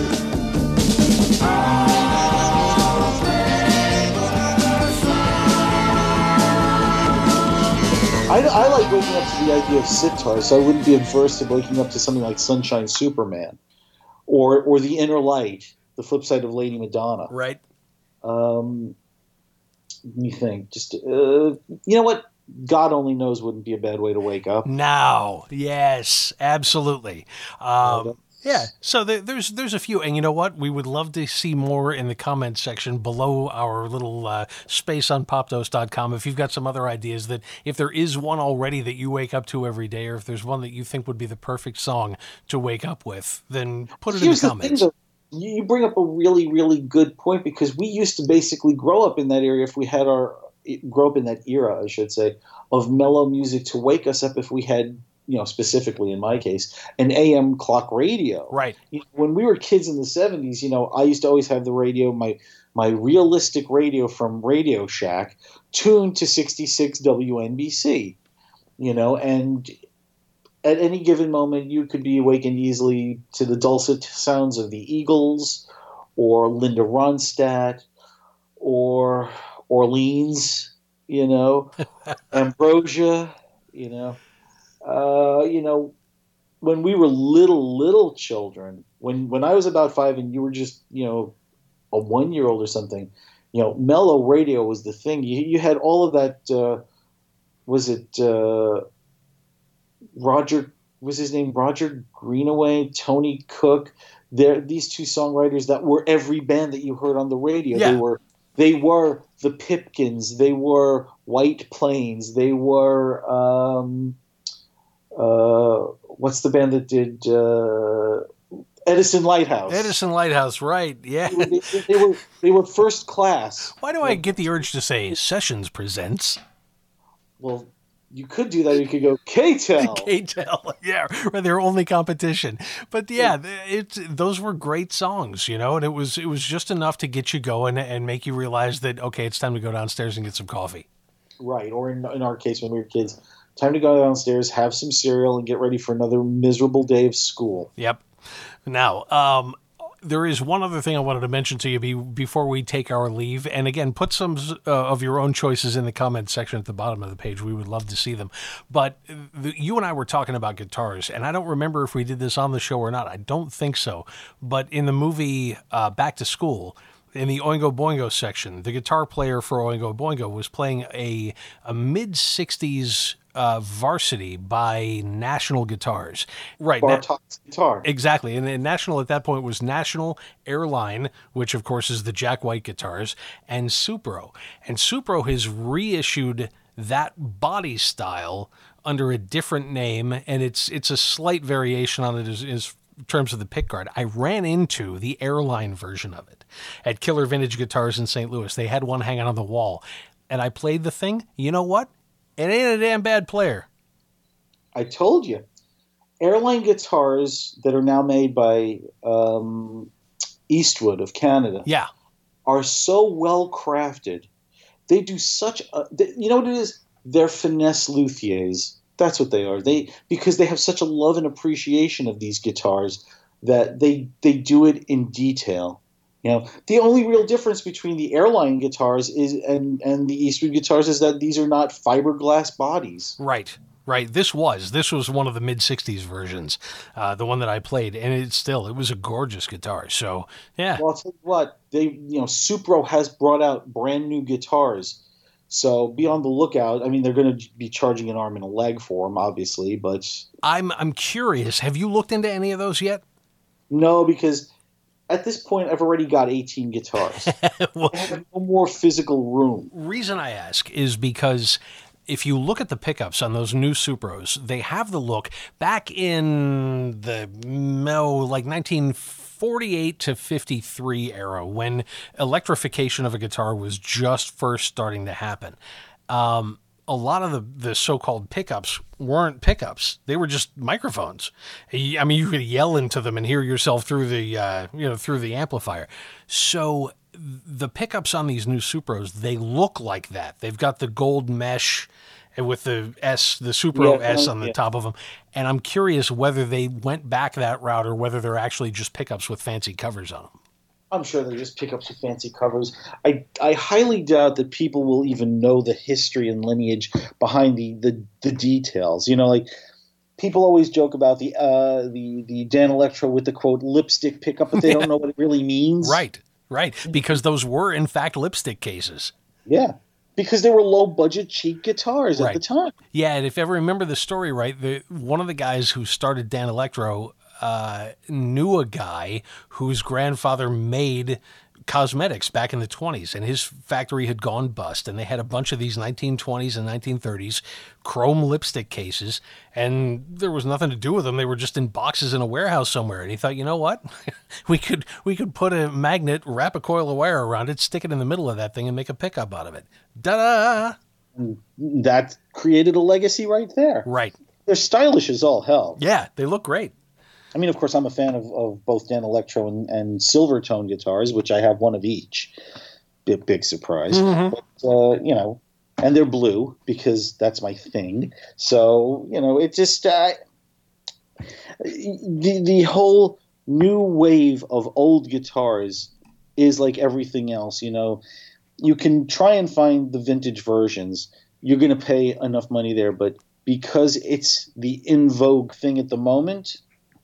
I, I like waking up to the idea of sitar, so I wouldn't be adverse to waking up to something like Sunshine Superman, or or The Inner Light, the flip side of Lady Madonna. Right. Um, let me think. Just uh, you know what? God Only Knows wouldn't be a bad way to wake up. Now, yes, absolutely. Um, yeah, so there, there's there's a few, and you know what? We would love to see more in the comments section below our little uh, space on popdose dot com. If you've got some other ideas, that if there is one already that you wake up to every day, or if there's one that you think would be the perfect song to wake up with, then put it Here's in the the thing, comments. though. You you bring up a really, really good point, because we used to basically grow up in that area if we had our grow up in that era, I should say, of mellow music to wake us up if we had, you know, specifically in my case, an A M clock radio. Right. You know, when we were kids in the seventies, you know, I used to always have the radio, my my realistic radio from Radio Shack, tuned to sixty-six W N B C. You know, and at any given moment, you could be awakened easily to the dulcet sounds of the Eagles, or Linda Ronstadt, or Orleans, you know, Ambrosia, you know. Uh, you know, when we were little, little children, when, when I was about five and you were just, you know, a one-year-old or something, you know, mellow radio was the thing. You, you had all of that, uh, was it uh, Roger, was his name Roger Greenaway, Tony Cook? They're, these two songwriters that were every band that you heard on the radio. Yeah. They were they were the Pipkins, they were White Plains, they were um, uh, what's the band that did uh, Edison Lighthouse? Edison Lighthouse, right? Yeah. They, they, they were they were first class. Why do I get the urge to say Sessions presents? Well, you could do that. You could go K-Tel. K-Tel, yeah, or their only competition. But yeah, it those were great songs, you know, and it was it was just enough to get you going and make you realize that okay, it's time to go downstairs and get some coffee. Right, or in, in our case when we were kids, time to go downstairs, have some cereal, and get ready for another miserable day of school. Yep. Now, um, there is one other thing I wanted to mention to you be, before we take our leave. And again, put some uh, of your own choices in the comments section at the bottom of the page. We would love to see them. But the, you and I were talking about guitars, and I don't remember if we did this on the show or not. I don't think so. But in the movie uh, Back to School, in the Oingo Boingo section, the guitar player for Oingo Boingo was playing a, a mid-sixties uh, Varsity by National Guitars. Right. na- Bartok's guitar. Exactly. And, and National at that point was National Airline, which of course is the Jack White guitars, and Supro. And Supro has reissued that body style under a different name, and it's it's a slight variation on it as, as in terms of the pickguard. I ran into the Airline version of it at Killer Vintage Guitars in Saint Louis. They had one hanging on the wall, and I played the thing. You know what? It ain't a damn bad player. I told you. Airline guitars that are now made by um, Eastwood of Canada Yeah. are so well crafted. They do such a, they, you know what it is? They're finesse luthiers. That's what they are. They because they have such a love and appreciation of these guitars that they they do it in detail. You know, the only real difference between the Airline guitars is and and the Eastwood guitars is that these are not fiberglass bodies. Right, right. This was this was one of the mid sixties versions, uh, the one that I played, and it still it was a gorgeous guitar. So yeah, Well, I'll tell you what, they you know Supro has brought out brand new guitars, so be on the lookout. I mean, they're going to be charging an arm and a leg for them, obviously, but I'm I'm curious. Have you looked into any of those yet? No, because at this point I've already got eighteen guitars. Well, I have no more physical room. reason I ask is because if you look at the pickups on those new Supros, they have the look back in the no, like nineteen forty-eight to fifty-three era when electrification of a guitar was just first starting to happen. Um, a lot of the, the so-called pickups weren't pickups. They were just microphones. I mean, you could yell into them and hear yourself through the, uh, you know, through the amplifier. So the pickups on these new Supros, they look like that. They've got the gold mesh with the S, the Supro Yeah, S um, on the yeah. top of them. And I'm curious whether they went back that route or whether they're actually just pickups with fancy covers on them. I'm sure they just pick up some fancy covers. I, I highly doubt that people will even know the history and lineage behind the, the, the details. You know, like people always joke about the uh, the the Dan Electro with the quote lipstick pickup, but they don't know what it really means. Right, right. Because those were, in fact, lipstick cases. Yeah, because they were low budget, cheap guitars at Right. the time. Yeah, and if you ever remember the story right, the, one of the guys who started Dan Electro uh, knew a guy whose grandfather made cosmetics back in the twenties, and his factory had gone bust, and they had a bunch of these nineteen twenties and nineteen thirties chrome lipstick cases, and there was nothing to do with them. They were just in boxes in a warehouse somewhere, and he thought, you know what? we could we could put a magnet, wrap a coil of wire around it, stick it in the middle of that thing, and make a pickup out of it. Da-da! That created a legacy right there. Right. They're stylish as all hell. Yeah, they look great. I mean, of course, I'm a fan of, of both Dan Electro and, and Silvertone guitars, which I have one of each. Big, big surprise. Mhm. But, uh, you know, and they're blue because that's my thing. So, you know, it just uh, the the whole new wave of old guitars is like everything else. You know, you can try and find the vintage versions. You're going to pay enough money there, but because it's the in vogue thing at the moment,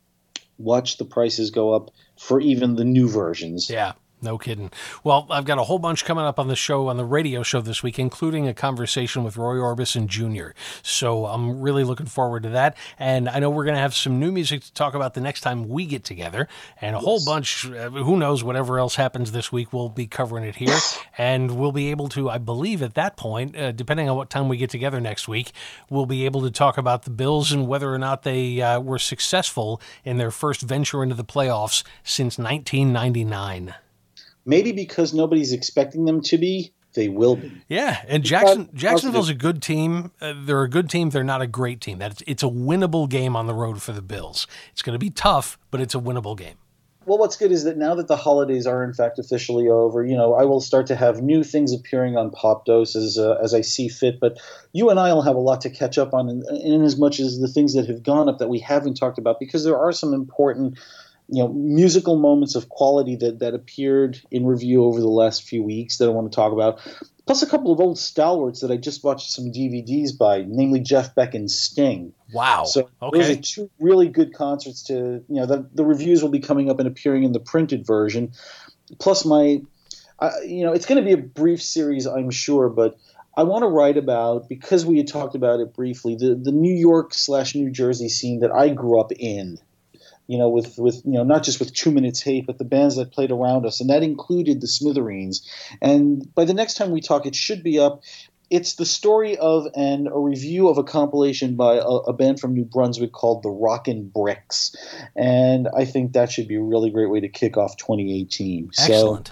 watch the prices go up for even the new versions. Yeah, no kidding. Well, I've got a whole bunch coming up on the show, on the radio show this week, including a conversation with Roy Orbison Junior So I'm really looking forward to that. And I know we're going to have some new music to talk about the next time we get together. And a whole bunch, uh, who knows, whatever else happens this week, we'll be covering it here. And we'll be able to, I believe at that point, uh, depending on what time we get together next week, we'll be able to talk about the Bills and whether or not they uh, were successful in their first venture into the playoffs since nineteen ninety-nine. Maybe because nobody's expecting them to be, they will be. Yeah, and Jackson Jacksonville's a good team. Uh, they're a good team. They're not a great team. That's it's a winnable game on the road for the Bills. It's going to be tough, but it's a winnable game. Well, what's good is that now that the holidays are in fact officially over, you know, I will start to have new things appearing on Pop Dose as, uh, as I see fit. But you and I will have a lot to catch up on in, in as much as the things that have gone up that we haven't talked about, because there are some important, you know, musical moments of quality that, that appeared in review over the last few weeks that I want to talk about. Plus a couple of old stalwarts that I just watched some D V Ds by, namely Jeff Beck and Sting. Wow. So Okay. those are two really good concerts to, you know, the, the reviews will be coming up and appearing in the printed version. Plus my, uh, you know, it's going to be a brief series, I'm sure, but I want to write about, because we had talked about it briefly, the, the New York slash New Jersey scene that I grew up in. You know, with, with, you know, not just with Two Minutes Hate, but the bands that played around us. And that included the Smithereens. And by the next time we talk, it should be up. It's the story of and a review of a compilation by a, a band from New Brunswick called the Rockin' Bricks. And I think that should be a really great way to kick off twenty eighteen. Excellent. So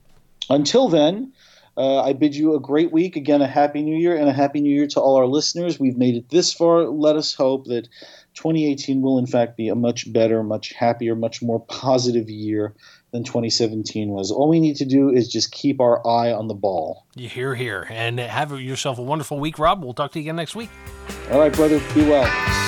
until then, uh, I bid you a great week. Again, a Happy New Year, and a Happy New Year to all our listeners. We've made it this far. Let us hope that twenty eighteen will, in fact, be a much better, much happier, much more positive year than twenty seventeen was. All we need to do is just keep our eye on the ball. You hear here. And have yourself a wonderful week, Rob. We'll talk to you again next week. All right, brother. Be well.